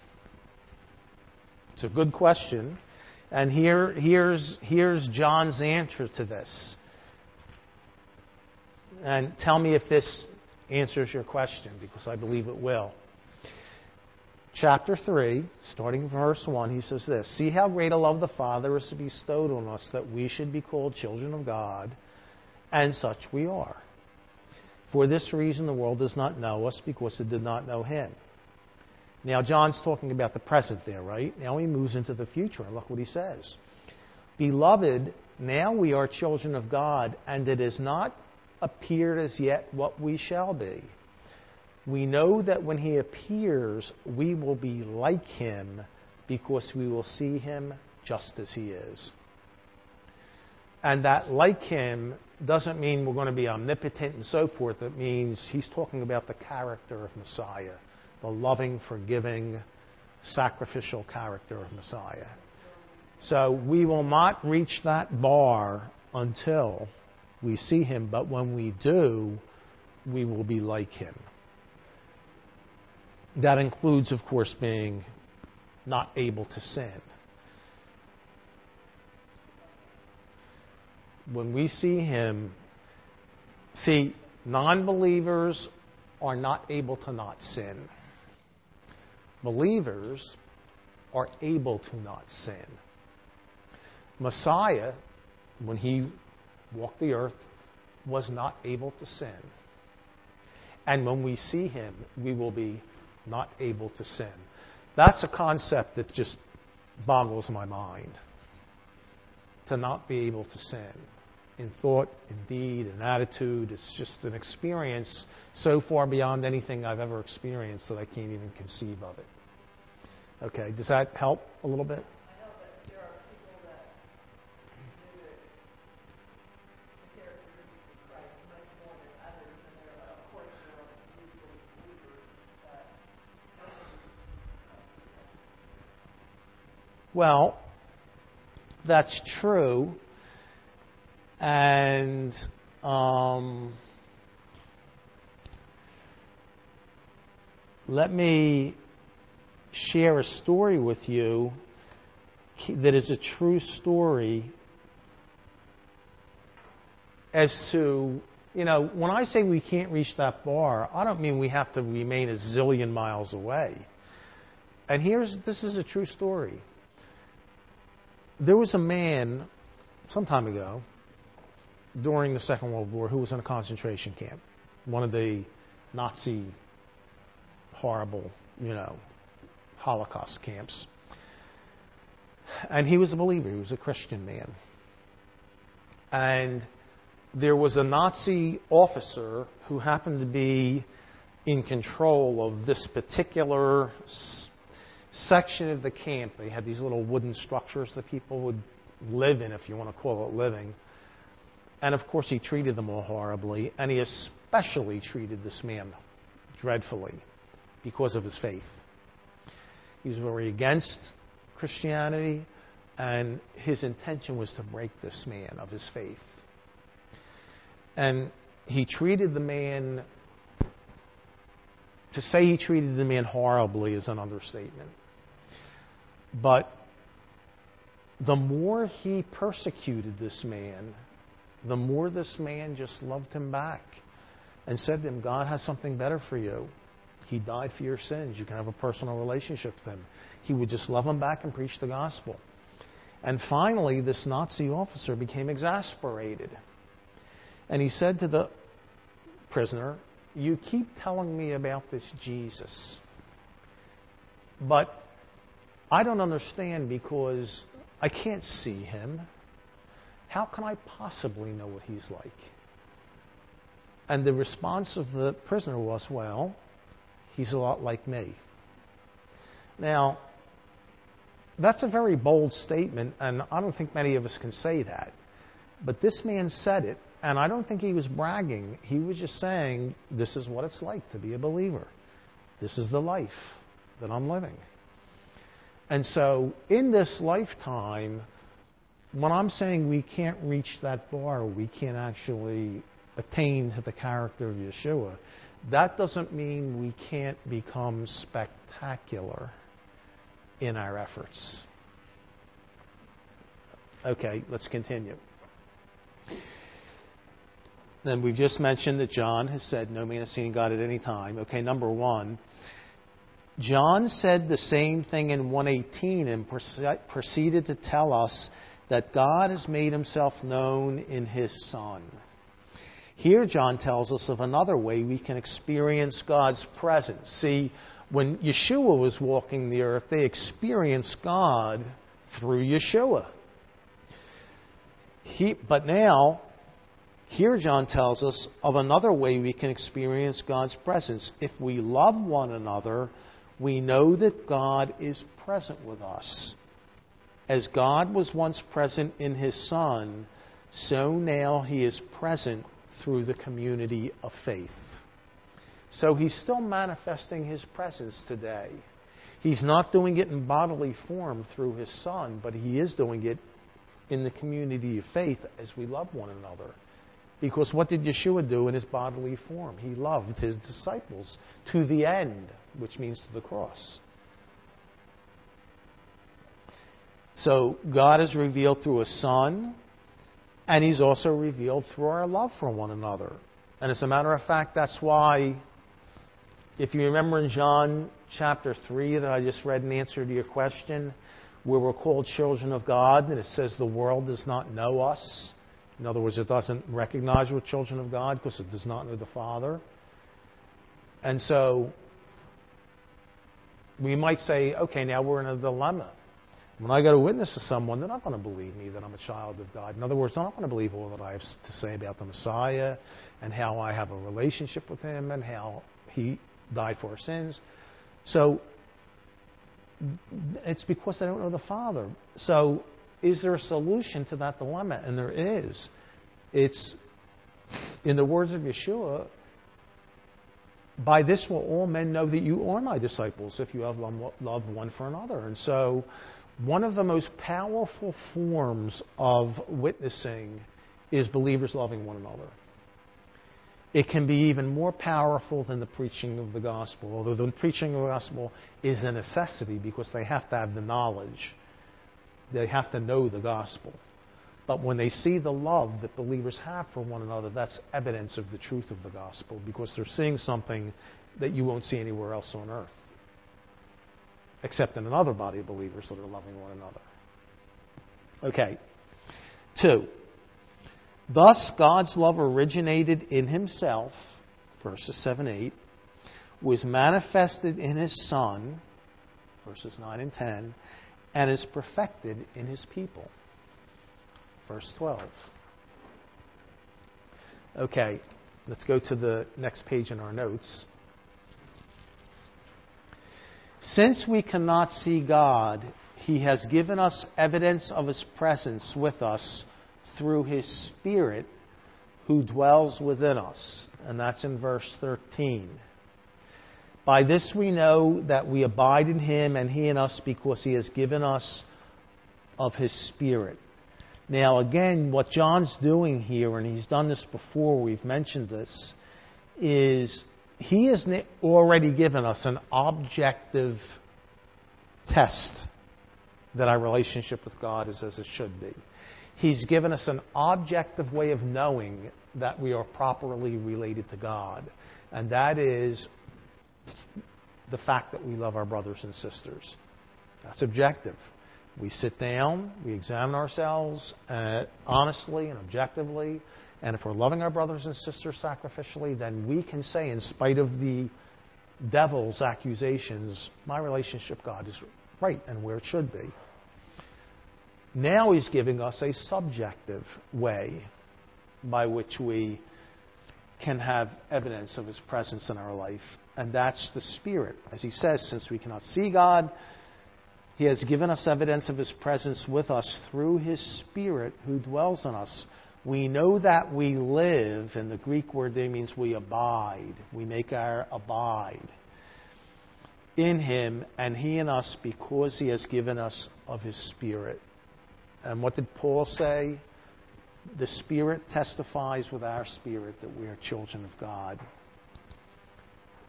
it's a good question. And here's John's answer to this. And tell me if this answers your question, because I believe it will. Chapter 3, starting verse 1, he says this: "See how great a love the Father has bestowed on us, that we should be called children of God, and such we are. For this reason the world does not know us, because it did not know Him." Now, John's talking about the present there, right? Now he moves into the future, and look what he says. "Beloved, now we are children of God, and it has not appeared as yet what we shall be. We know that when He appears, we will be like Him, because we will see Him just as He is." And that like Him doesn't mean we're going to be omnipotent and so forth. It means he's talking about the character of Messiah, the loving, forgiving, sacrificial character of Messiah. So we will not reach that bar until we see Him, but when we do, we will be like Him. That includes, of course, being not able to sin. When we see Him, non-believers are not able to not sin. Believers are able to not sin. Messiah, when He walked the earth, was not able to sin. And when we see Him, we will be not able to sin. That's a concept that just boggles my mind. To not be able to sin. In thought, in deed, in attitude. It's just an experience so far beyond anything I've ever experienced that I can't even conceive of it. Okay, does that help a little bit? I know that there are people that exhibit the characteristics of Christ much more than others, and there are, of course, there are usually believers that don't believe. Well, that's true. And let me share a story with you that is a true story as to, when I say we can't reach that bar, I don't mean we have to remain a zillion miles away. And this is a true story. There was a man some time ago during the Second World War who was in a concentration camp, one of the Nazi horrible, Holocaust camps. And he was a believer. He was a Christian man. And there was a Nazi officer who happened to be in control of this particular section of the camp. They had these little wooden structures that people would live in, if you want to call it living. And of course he treated them all horribly, and he especially treated this man dreadfully because of his faith. He was very against Christianity, and his intention was to break this man of his faith. And he treated the man, to say he treated the man horribly is an understatement. But the more he persecuted this man, the more this man just loved him back and said to him, God has something better for you. He died for your sins. You can have a personal relationship with him. He would just love him back and preach the gospel. And finally, this Nazi officer became exasperated. And he said to the prisoner, you keep telling me about this Jesus, but I don't understand because I can't see him. How can I possibly know what he's like? And the response of the prisoner was, well, he's a lot like me. Now, that's a very bold statement, and I don't think many of us can say that. But this man said it, and I don't think he was bragging. He was just saying, this is what it's like to be a believer. This is the life that I'm living. And so, in this lifetime, when I'm saying we can't reach that bar, we can't actually attain to the character of Yeshua, That doesn't mean we can't become spectacular in our efforts. Okay, let's continue. Then we've just mentioned that John has said, no man has seen God at any time. Okay, number one, John said the same thing in 1:18 and proceeded to tell us that God has made himself known in his Son. Here John tells us of another way we can experience God's presence. See, when Yeshua was walking the earth, they experienced God through Yeshua. But now, here John tells us of another way we can experience God's presence. If we love one another, we know that God is present with us. As God was once present in his Son, so now he is present through the community of faith. So he's still manifesting his presence today. He's not doing it in bodily form through his Son, but he is doing it in the community of faith as we love one another. Because what did Yeshua do in his bodily form? He loved his disciples to the end, which means to the cross. So God is revealed through his Son, and he's also revealed through our love for one another. And as a matter of fact, that's why, if you remember in John chapter 3 that I just read in answer to your question, where we're called children of God, and it says the world does not know us. In other words, it doesn't recognize we're children of God because it does not know the Father. And so we might say, okay, now we're in a dilemma. When I go to witness to someone, they're not going to believe me that I'm a child of God. In other words, they're not going to believe all that I have to say about the Messiah and how I have a relationship with him and how he died for our sins. So it's because they don't know the Father. So is there a solution to that dilemma? And there is. It's, in the words of Yeshua, by this will all men know that you are my disciples, if you have love one for another. And so one of the most powerful forms of witnessing is believers loving one another. It can be even more powerful than the preaching of the gospel, although the preaching of the gospel is a necessity because they have to have the knowledge. They have to know the gospel. But when they see the love that believers have for one another, that's evidence of the truth of the gospel because they're seeing something that you won't see anywhere else on earth, except in another body of believers that are loving one another. Okay. 2. Thus, God's love originated in himself, verses 7-8, was manifested in his Son, verses 9 and 10, and is perfected in his people, verse 12. Okay, let's go to the next page in our notes. Since we cannot see God, he has given us evidence of his presence with us through his Spirit who dwells within us. And that's in verse 13. By this we know that we abide in him and he in us because he has given us of his Spirit. Now again, what John's doing here, and he's done this before, we've mentioned this, is he has already given us an objective test that our relationship with God is as it should be. He's given us an objective way of knowing that we are properly related to God. And that is the fact that we love our brothers and sisters. That's objective. We sit down, we examine ourselves honestly and objectively, and if we're loving our brothers and sisters sacrificially, then we can say, in spite of the devil's accusations, my relationship with God is right and where it should be. Now he's giving us a subjective way by which we can have evidence of his presence in our life, and that's the Spirit. As he says, since we cannot see God, he has given us evidence of his presence with us through his Spirit who dwells in us. We know that we live, and the Greek word there means we abide. We make our abide in him and he in us because he has given us of his Spirit. And what did Paul say? The Spirit testifies with our spirit that we are children of God.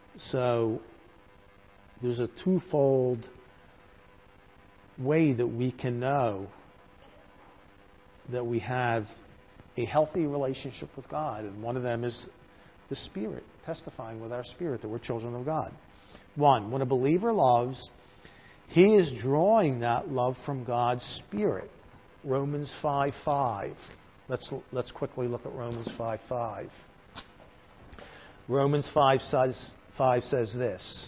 So there's a twofold way that we can know that we have a healthy relationship with God, and one of them is the Spirit, testifying with our spirit that we're children of God. One, when a believer loves, he is drawing that love from God's Spirit. Romans 5:5. Let's quickly look at Romans 5:5. Romans 5 says this.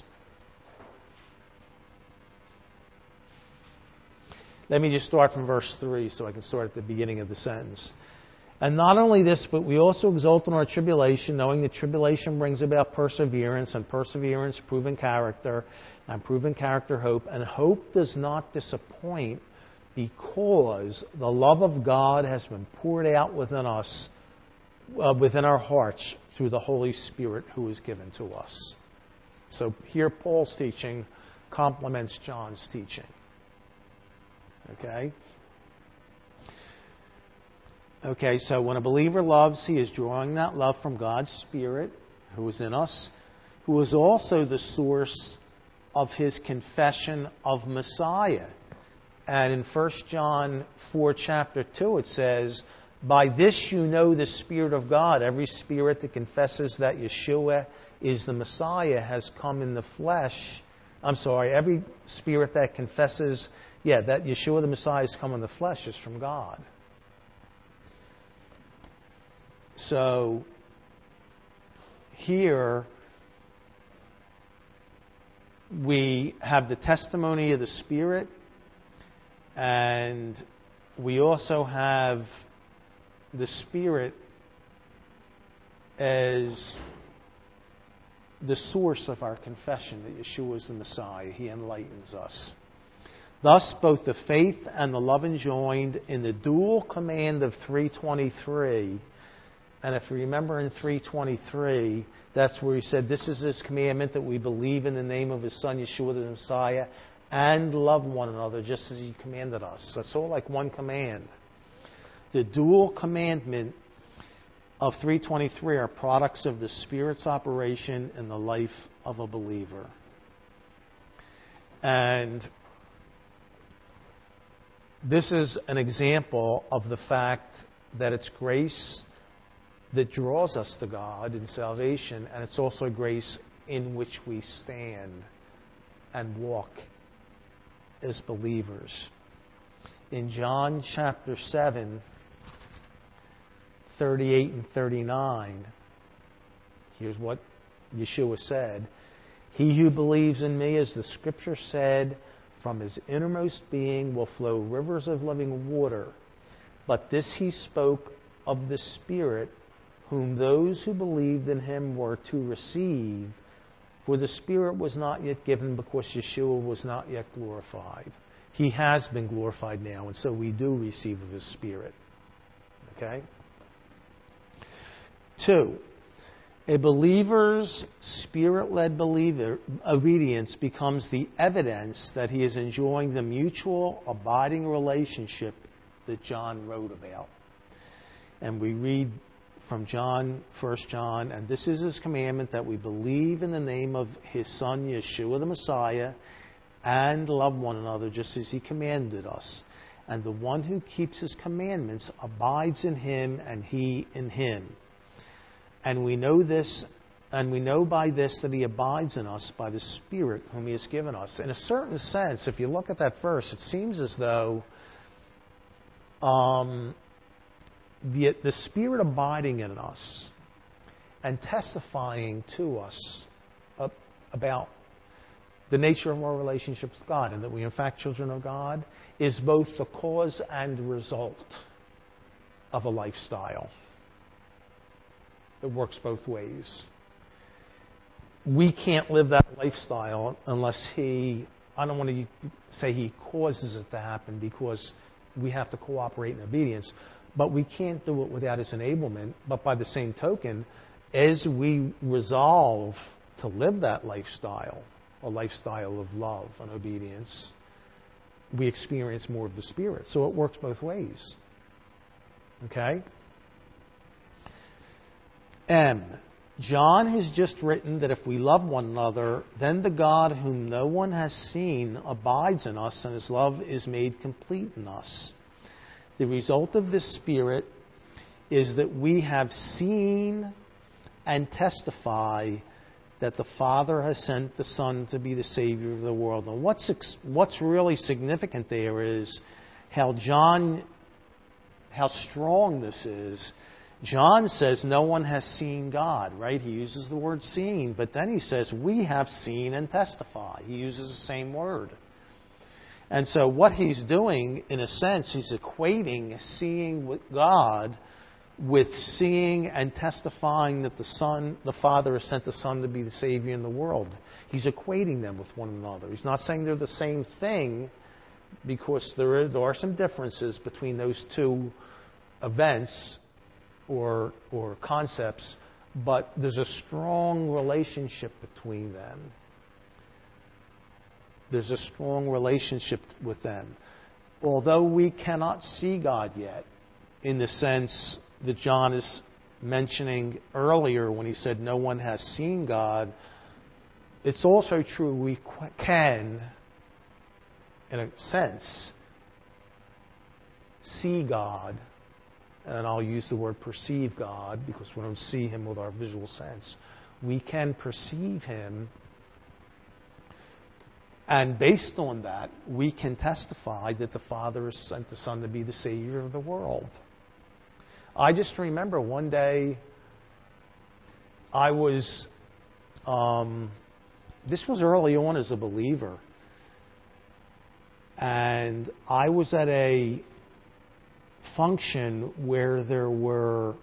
Let me just start from verse 3 so I can start at the beginning of the sentence. And not only this, but we also exult in our tribulation, knowing that tribulation brings about perseverance, and perseverance, proven character, and proven character, hope. And hope does not disappoint, because the love of God has been poured out within us, within our hearts, through the Holy Spirit who is given to us. So here Paul's teaching complements John's teaching. Okay, so when a believer loves, he is drawing that love from God's Spirit who is in us, who is also the source of his confession of Messiah. And in 1 John 4, chapter 2, it says, by this you know the Spirit of God. Every spirit that confesses that Yeshua is the Messiah has come in the flesh. Every spirit that confesses that Yeshua the Messiah has come in the flesh is from God. So here we have the testimony of the Spirit, and we also have the Spirit as the source of our confession that Yeshua is the Messiah. He enlightens us. Thus, both the faith and the love enjoined in the dual command of 3:23. And if you remember in 3:23, that's where he said, this is his commandment, that we believe in the name of his Son, Yeshua the Messiah, and love one another just as he commanded us. That's all like one command. The dual commandment of 3:23 are products of the Spirit's operation in the life of a believer. And this is an example of the fact that it's grace that draws us to God in salvation, and it's also grace in which we stand and walk as believers. In John chapter 7, 38 and 39, here's what Yeshua said. He who believes in me, as the Scripture said, from his innermost being will flow rivers of living water. But this he spoke of the Spirit, whom those who believed in him were to receive. For the Spirit was not yet given, because Yeshua was not yet glorified. He has been glorified now, and so we do receive of his Spirit. Okay? 2. A believer's Spirit-led obedience becomes the evidence that he is enjoying the mutual abiding relationship that John wrote about. And we read from 1 John, and this is his commandment, that we believe in the name of his Son, Yeshua the Messiah, and love one another just as he commanded us. And the one who keeps his commandments abides in him, and he in him. And we know this, and we know by this that he abides in us by the Spirit whom he has given us. In a certain sense, if you look at that verse, it seems as though the Spirit abiding in us and testifying to us about the nature of our relationship with God, and that we are in fact children of God, is both the cause and result of a lifestyle. It works both ways. We can't live that lifestyle unless I don't want to say he causes it to happen, because we have to cooperate in obedience, but we can't do it without his enablement. But by the same token, as we resolve to live that lifestyle, a lifestyle of love and obedience, we experience more of the Spirit. So it works both ways. Okay? M. John has just written that if we love one another, then the God whom no one has seen abides in us, and his love is made complete in us. The result of this Spirit is that we have seen and testify that the Father has sent the Son to be the Savior of the world. And what's really significant there is how strong this is. John says no one has seen God, right? He uses the word seen, but then he says we have seen and testify. He uses the same word. And so what he's doing, in a sense, he's equating seeing with God with seeing and testifying that the Father has sent the Son to be the Savior in the world. He's equating them with one another. He's not saying they're the same thing, because there are some differences between those two events or concepts, but there's a strong relationship between them. There's a strong relationship with them. Although we cannot see God yet, in the sense that John is mentioning earlier when he said no one has seen God, it's also true we can, in a sense, see God. And I'll use the word perceive God, because we don't see him with our visual sense. We can perceive him, and based on that, we can testify that the Father has sent the Son to be the Savior of the world. I just remember one day I was, this was early on as a believer, and I was at a function where there were,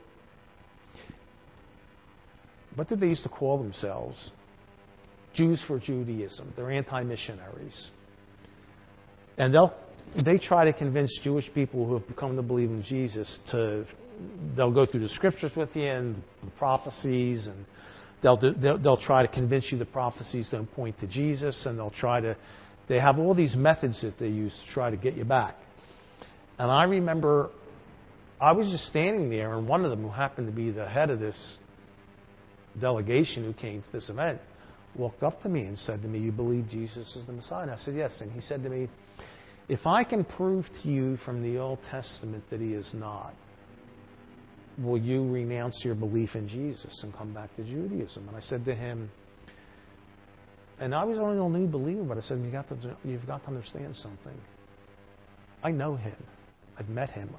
what did they used to call themselves? Jews for Judaism. They're anti-missionaries. And they try to convince Jewish people who have come to believe in Jesus they'll go through the scriptures with you and the prophecies, and they'll try to convince you the prophecies don't point to Jesus, and they have all these methods that they use to try to get you back. And I remember I was just standing there, and one of them, who happened to be the head of this delegation who came to this event, walked up to me and said to me, "You believe Jesus is the Messiah?" And I said, "Yes." And he said to me, "If I can prove to you from the Old Testament that he is not, will you renounce your belief in Jesus and come back to Judaism?" And I said to him, and I was only a new believer, but I said, you've got to understand something. I know him. I've met him.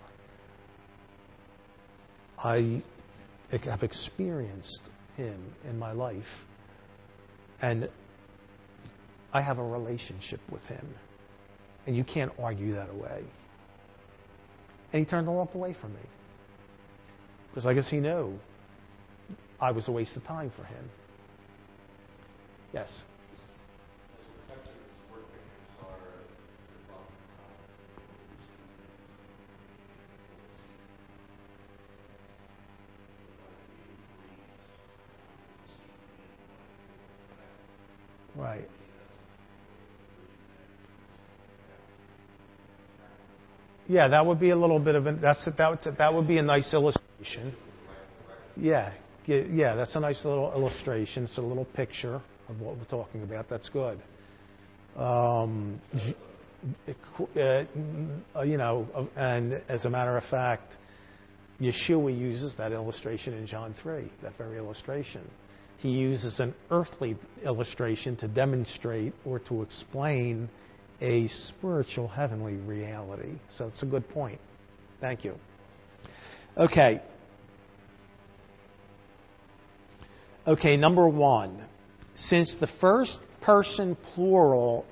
I have experienced him in my life. And I have a relationship with him. And you can't argue that away. And he turned and walked away from me. Because I guess he knew I was a waste of time for him. Yes? Right. Yeah, that would be a little bit of that would be a nice illustration. Yeah, that's a nice little illustration. It's a little picture of what we're talking about. That's good. And as a matter of fact, Yeshua uses that illustration in John 3. That very illustration. He uses an earthly illustration to demonstrate or to explain a spiritual heavenly reality. So it's a good point. Thank you. Okay, number one. Since the first person plural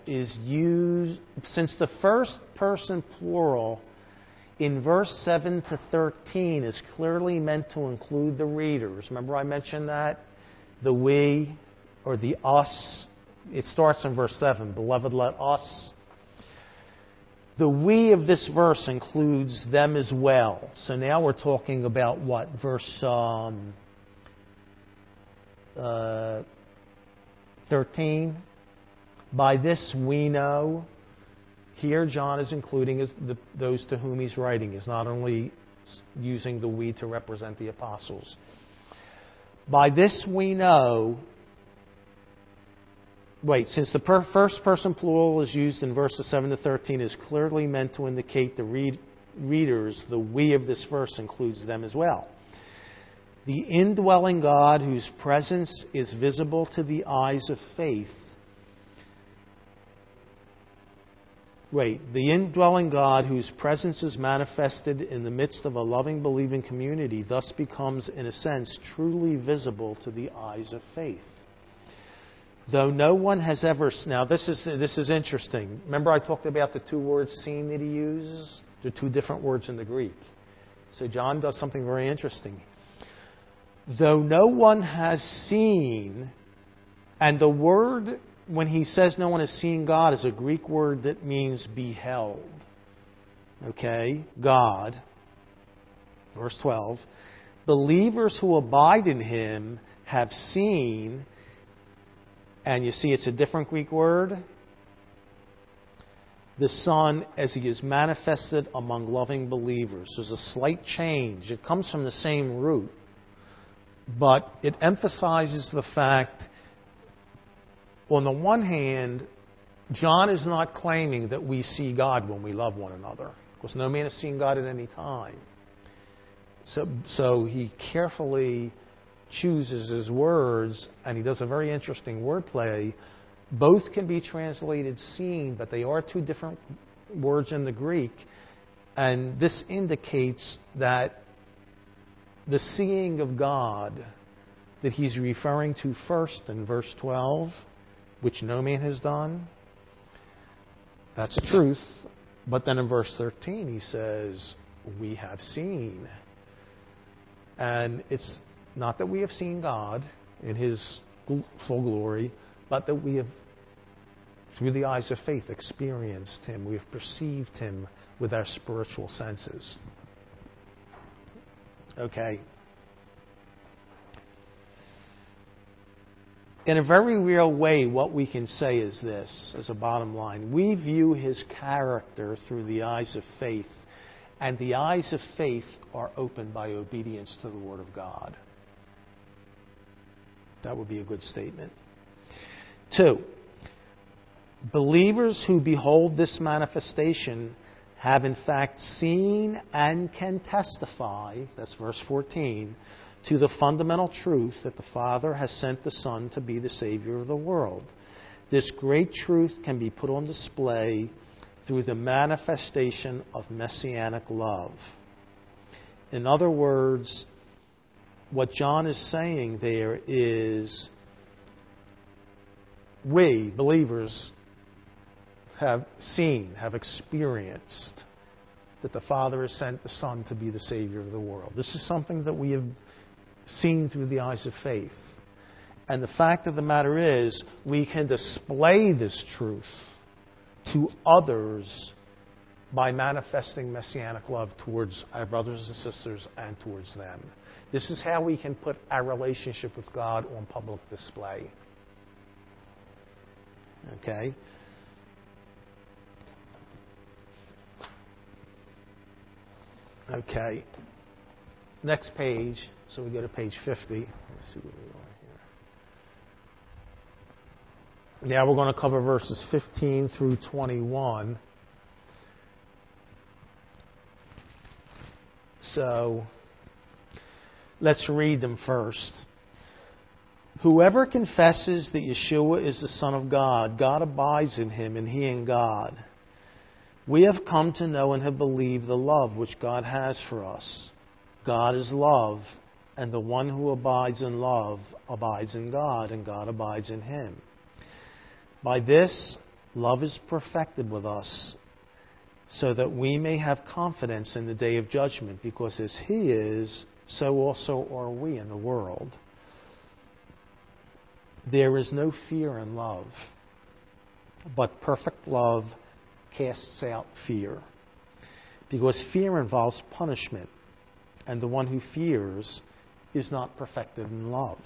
in verse 7 to 13 is clearly meant to include the readers. Remember I mentioned that? The we, or the us. It starts in verse 7. Beloved, let us. The we of this verse includes them as well. So now we're talking about what? Verse 13. By this we know. Here John is including those to whom he's writing. He's not only using the we to represent the apostles. By this we know... since the first person plural is used in verses 7 to 13 is clearly meant to indicate the readers, the we of this verse includes them as well. The indwelling God whose presence is visible to the eyes of faith. The indwelling God whose presence is manifested in the midst of a loving, believing community thus becomes, in a sense, truly visible to the eyes of faith. Though no one has ever... Now, this is interesting. Remember I talked about the two words seen that he uses? They're two different words in the Greek. So John does something very interesting. Though no one has seen, and the word, when he says no one has seen God, is a Greek word that means beheld. Okay? God. Verse 12. Believers who abide in him have seen... And you see, it's a different Greek word. The Son as he is manifested among loving believers. There's a slight change. It comes from the same root. But it emphasizes the fact, on the one hand, John is not claiming that we see God when we love one another. Because no man has seen God at any time. So he carefully chooses his words, and he does a very interesting wordplay. Both can be translated seen, but they are two different words in the Greek. And this indicates that the seeing of God that he's referring to first in verse 12, which no man has done, that's truth. But then in verse 13 he says, we have seen. And it's not that we have seen God in his full glory, but that we have, through the eyes of faith, experienced him. We have perceived him with our spiritual senses. Okay. In a very real way, what we can say is this, as a bottom line. We view his character through the eyes of faith, and the eyes of faith are opened by obedience to the Word of God. That would be a good statement. 2, believers who behold this manifestation have in fact seen and can testify, that's verse 14, to the fundamental truth that the Father has sent the Son to be the Savior of the world. This great truth can be put on display through the manifestation of messianic love. In other words, what John is saying there is we, believers, have seen, have experienced that the Father has sent the Son to be the Savior of the world. This is something that we have seen through the eyes of faith. And the fact of the matter is, we can display this truth to others by manifesting messianic love towards our brothers and sisters and towards them. This is how we can put our relationship with God on public display. Okay? Okay. Next page. So we go to page 50. Let's see where we are here. Now we're going to cover verses 15 through 21. So let's read them first. Whoever confesses that Yeshua is the Son of God, God abides in him and he in God. We have come to know and have believed the love which God has for us. God is love, and the one who abides in love abides in God, and God abides in him. By this, love is perfected with us, so that we may have confidence in the day of judgment, because as he is, so also are we in the world. There is no fear in love, but perfect love casts out fear, because fear involves punishment, and the one who fears is not perfected in love.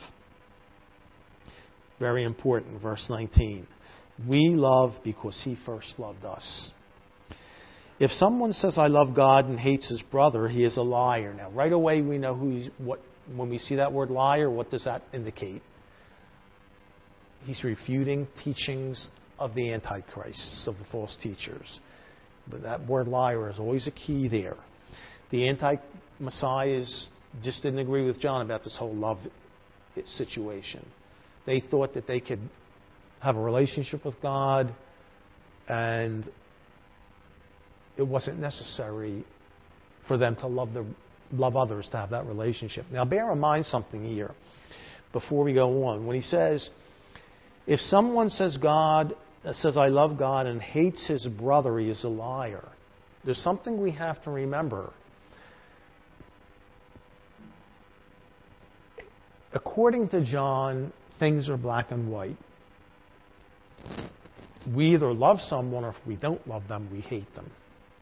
Very important, verse 19. We love because he first loved us. If someone says, I love God and hates his brother, he is a liar. Now, right away we know what when we see that word liar, what does that indicate? He's refuting teachings of the antichrists, of the false teachers. But that word liar is always a key there. The anti-messiahs just didn't agree with John about this whole love situation. They thought that they could have a relationship with God, and it wasn't necessary for them to love others to have that relationship. Now, bear in mind something here before we go on. When he says, if someone says I love God and hates his brother, he is a liar. There's something we have to remember. According to John, things are black and white. We either love someone, or if we don't love them, we hate them.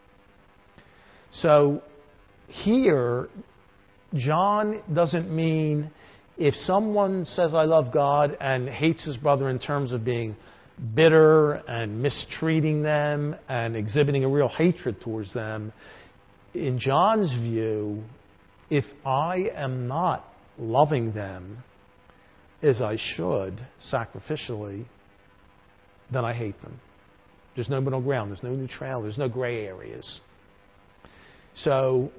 So here, John doesn't mean if someone says I love God and hates his brother in terms of being bitter and mistreating them and exhibiting a real hatred towards them. In John's view, if I am not loving them as I should, sacrificially, then I hate them. There's no middle ground. There's no neutrality. There's no gray areas. So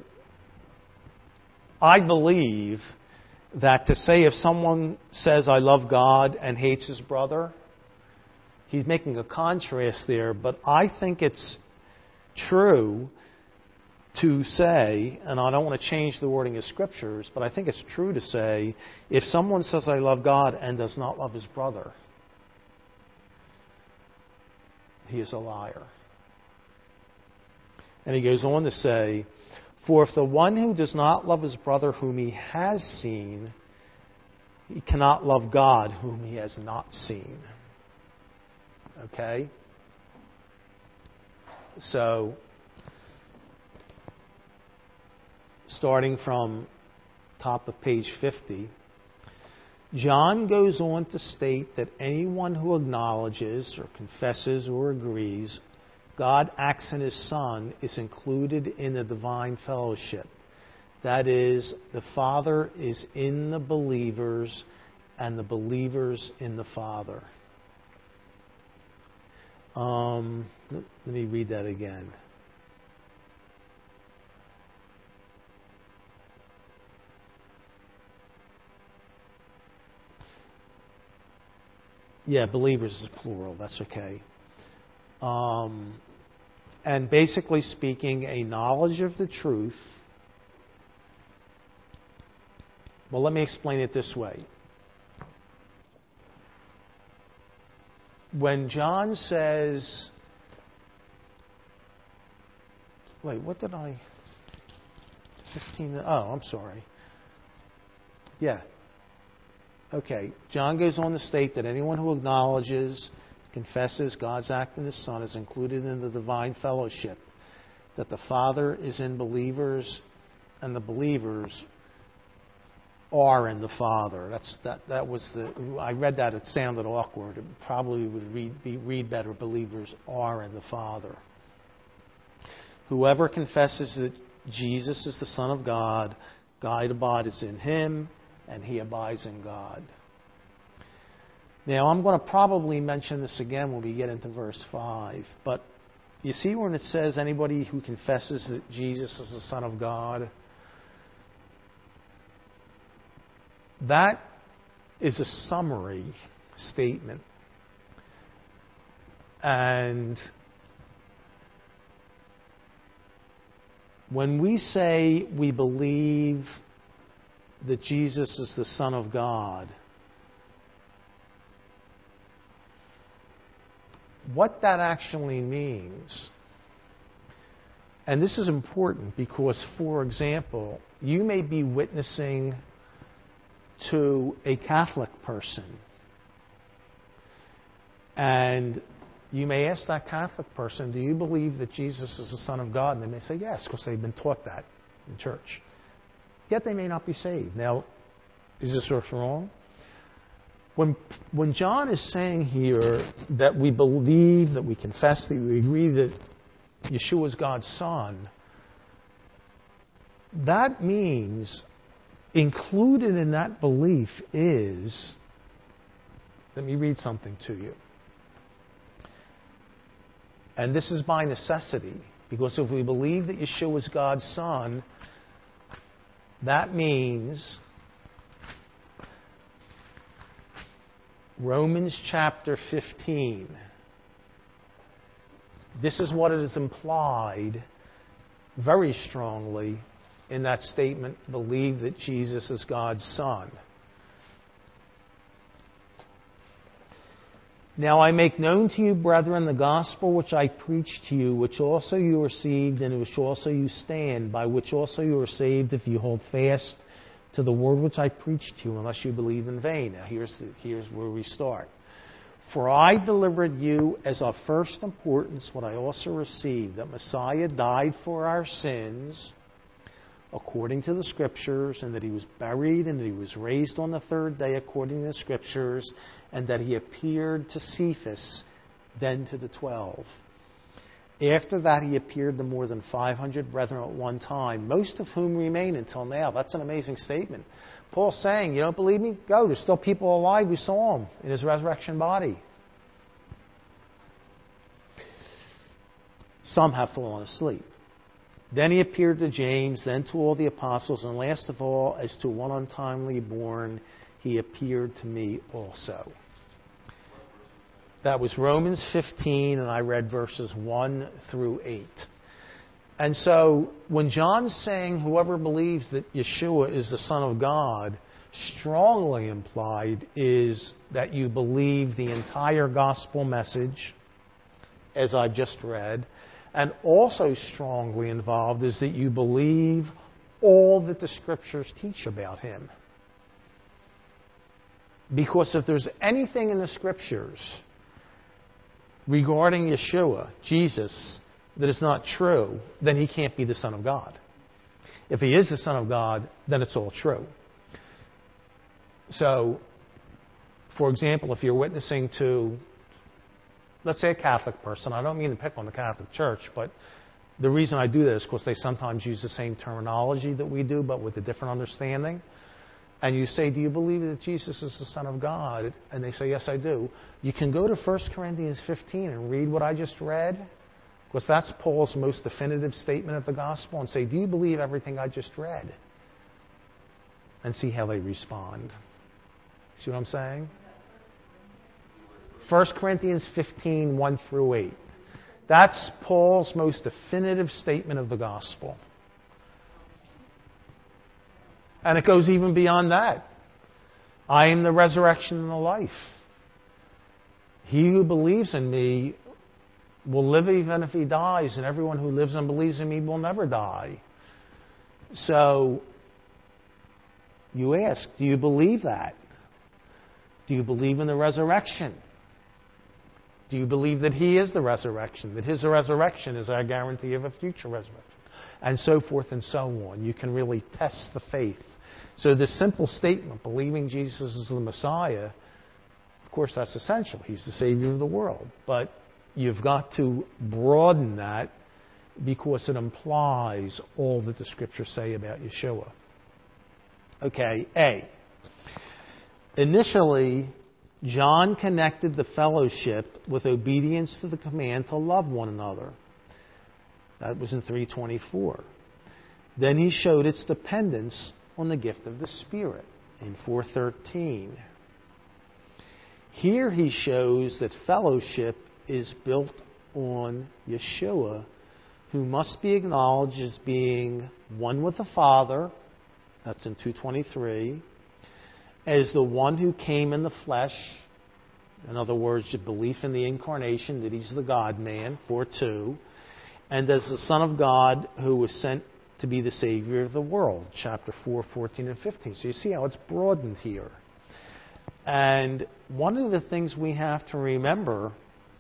I believe that to say if someone says I love God and hates his brother, he's making a contrast there, but I think it's true to say, and I don't want to change the wording of scriptures, but I think it's true to say, if someone says I love God and does not love his brother, he is a liar. And he goes on to say, for if the one who does not love his brother whom he has seen, he cannot love God whom he has not seen. Okay? So, starting from top of page 50, John goes on to state that anyone who acknowledges or confesses or agrees God acts in his Son is included in the divine fellowship. That is, the Father is in the believers and the believers in the Father. Let me read that again. Yeah, believers is plural. That's okay. And basically speaking, a knowledge of the truth. Well, let me explain it this way. When John says, wait, what did I? 15. Oh, I'm sorry. Yeah. Okay. John goes on to state that anyone who acknowledges, confesses God's act in his Son is included in the divine fellowship, that the Father is in believers and the believers are in the Father. That was I read that, it sounded awkward. It probably would read better, believers are in the Father. Whoever confesses that Jesus is the Son of God, God abides in him and he abides in God. Now, I'm going to probably mention this again when we get into verse 5, but you see when it says anybody who confesses that Jesus is the Son of God, that is a summary statement. And when we say we believe that Jesus is the Son of God, what that actually means, and this is important because, for example, you may be witnessing to a Catholic person, and you may ask that Catholic person, do you believe that Jesus is the Son of God? And they may say yes, because they've been taught that in church. Yet they may not be saved. Now, is this wrong? When John is saying here that we believe, that we confess, that we agree that Yeshua is God's Son, that means included in that belief is, let me read something to you. And this is by necessity, because if we believe that Yeshua is God's Son, that means Romans chapter 15. This is what is implied very strongly in that statement, believe that Jesus is God's Son. Now I make known to you, brethren, the gospel which I preached to you, which also you received, and in which also you stand, by which also you are saved, if you hold fast to the word which I preached to you, unless you believe in vain. Now here's where we start. For I delivered you as of first importance what I also received, that Messiah died for our sins, according to the Scriptures, and that He was buried, and that He was raised on the third day according to the Scriptures, and that He appeared to Cephas, then to the 12. After that He appeared to more than 500 brethren at one time, most of whom remain until now. That's an amazing statement. Paul's saying, you don't believe me? Go. There's still people alive who saw Him in His resurrection body. Some have fallen asleep. Then He appeared to James, then to all the apostles, and last of all, as to one untimely born, He appeared to me also. That was Romans 15, and I read verses 1 through 8. And so, when John's saying whoever believes that Yeshua is the Son of God, strongly implied is that you believe the entire gospel message, as I just read, and also strongly involved is that you believe all that the Scriptures teach about Him. Because if there's anything in the Scriptures regarding Yeshua, Jesus, that is not true, then He can't be the Son of God. If He is the Son of God, then it's all true. So, for example, if you're witnessing to, let's say, a Catholic person, I don't mean to pick on the Catholic Church, but the reason I do that is because they sometimes use the same terminology that we do, but with a different understanding. And you say, do you believe that Jesus is the Son of God? And they say, yes, I do. You can go to 1 Corinthians 15 and read what I just read, because that's Paul's most definitive statement of the gospel, and say, do you believe everything I just read? And see how they respond. See what I'm saying? 1 Corinthians 15, 1 through 8. That's Paul's most definitive statement of the gospel. And it goes even beyond that. I am the resurrection and the life. He who believes in me will live even if he dies, and everyone who lives and believes in me will never die. So, you ask, do you believe that? Do you believe in the resurrection? Do you believe that He is the resurrection? That His resurrection is our guarantee of a future resurrection? And so forth and so on. You can really test the faith. So this simple statement, believing Jesus is the Messiah, of course that's essential. He's the Savior of the world. But you've got to broaden that because it implies all that the Scriptures say about Yeshua. Okay, A. Initially, John connected the fellowship with obedience to the command to love one another. That was in 3:24. Then he showed its dependence on the gift of the Spirit in 4:13. Here he shows that fellowship is built on Yeshua, who must be acknowledged as being one with the Father. That's in 2:23. As the one who came in the flesh. In other words, the belief in the incarnation, that He's the God-man, 4:2. And as the Son of God who was sent to be the Savior of the world, chapter 4, 14, and 15. So you see how it's broadened here. And one of the things we have to remember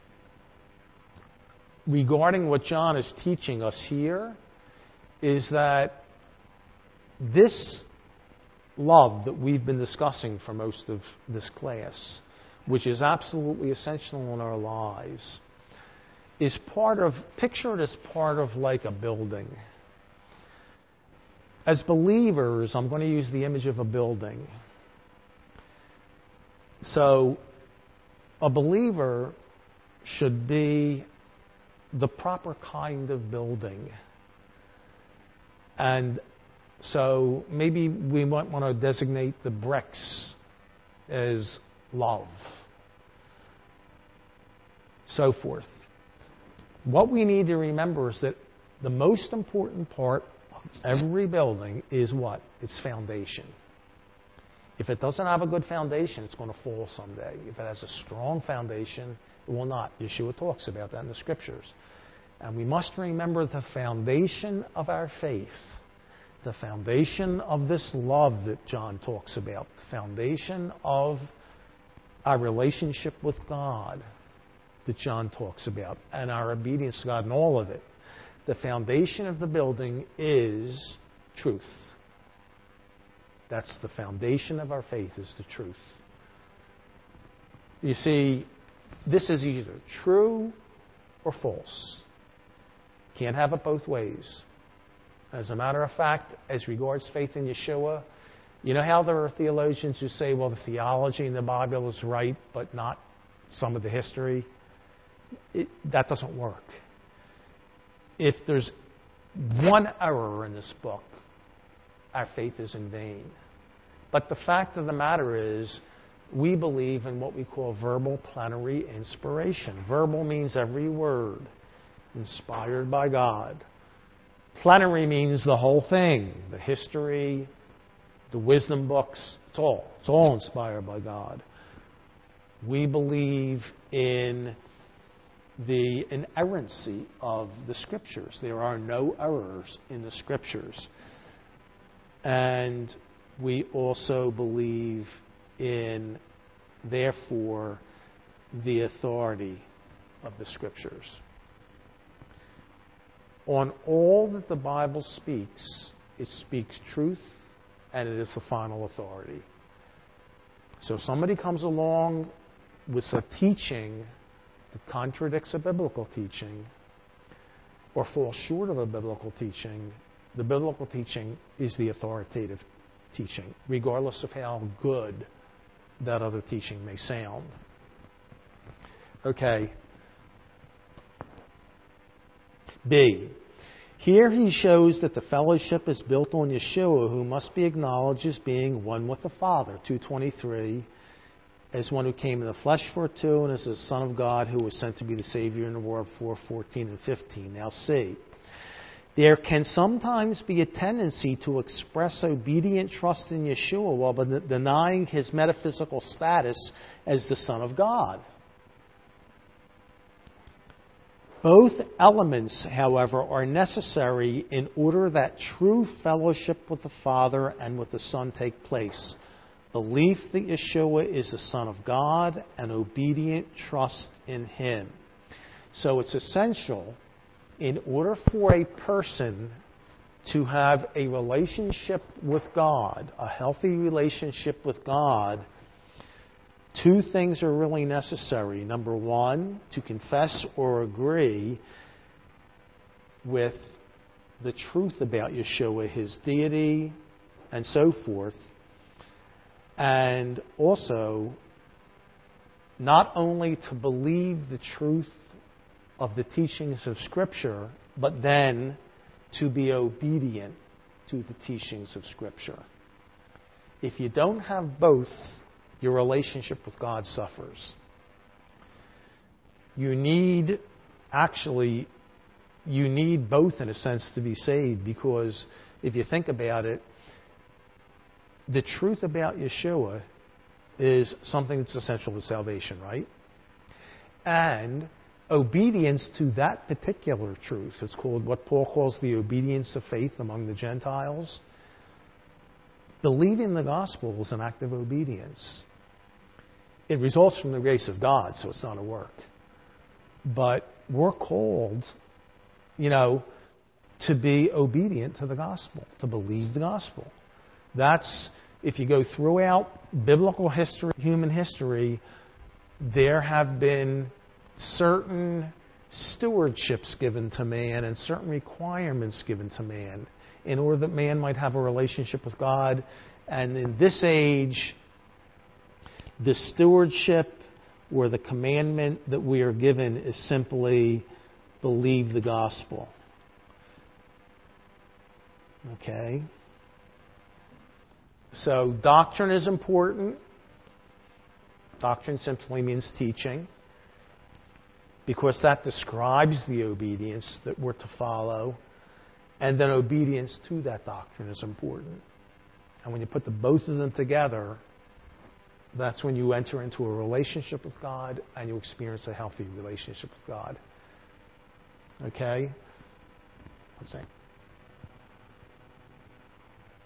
regarding what John is teaching us here is that this love that we've been discussing for most of this class, which is absolutely essential in our lives, is part of, picture it as part of like a building. as believers, I'm going to use the image of a building. So, a believer should be the proper kind of building. And so maybe we might want to designate the bricks as love. So forth. What we need to remember is that the most important part of every building is what? Its foundation. If it doesn't have a good foundation, it's going to fall someday. If it has a strong foundation, it will not. Yeshua talks about that in the Scriptures. And we must remember the foundation of our faith, the foundation of this love that John talks about, the foundation of our relationship with God that John talks about, and our obedience to God and all of it. The foundation of the building is truth. That's the foundation of our faith, is the truth. You see, this is either true or false. Can't have it both ways. As a matter of fact, as regards faith in Yeshua, you know how there are theologians who say, well, the theology in the Bible is right, but not some of the history? That doesn't work. If there's one error in this book, our faith is in vain. But the fact of the matter is, we believe in what we call verbal plenary inspiration. Verbal means every word, inspired by God. Plenary means the whole thing, the history, the wisdom books, it's all inspired by God. We believe in the inerrancy of the Scriptures. There are no errors in the Scriptures. And we also believe in, therefore, the authority of the Scriptures. On all that the Bible speaks, it speaks truth, and it is the final authority. So if somebody comes along with a teaching that contradicts a biblical teaching or falls short of a biblical teaching, the biblical teaching is the authoritative teaching, regardless of how good that other teaching may sound. Okay. B. Here he shows that the fellowship is built on Yeshua, who must be acknowledged as being one with the Father, 2:23, as one who came in the flesh, 4:2, and as the Son of God who was sent to be the Savior in the world, 4:14 and 15. Now see, there can sometimes be a tendency to express obedient trust in Yeshua while denying his metaphysical status as the Son of God. Both elements, however, are necessary in order that true fellowship with the Father and with the Son take place. Belief that Yeshua is the Son of God and obedient trust in Him. So it's essential, in order for a person to have a relationship with God, a healthy relationship with God, two things are really necessary. Number one, to confess or agree with the truth about Yeshua, His deity, and so forth. And also, not only to believe the truth of the teachings of Scripture, but then to be obedient to the teachings of Scripture. If you don't have both, your relationship with God suffers. You need both in a sense to be saved, because if you think about it, the truth about Yeshua is something that's essential to salvation, right? And obedience to that particular truth, it's called what Paul calls the obedience of faith among the Gentiles. Believing the gospel is an act of obedience. It results from the grace of God, so it's not a work. But we're called, to be obedient to the gospel, to believe the gospel. That's, if you go throughout biblical history, human history, there have been certain stewardships given to man and certain requirements given to man in order that man might have a relationship with God. And in this age, the stewardship or the commandment that we are given is simply believe the gospel. Okay? So doctrine is important. Doctrine simply means teaching, because that describes the obedience that we're to follow. And then obedience to that doctrine is important. And when you put the both of them together, that's when you enter into a relationship with God and you experience a healthy relationship with God. Okay? One second.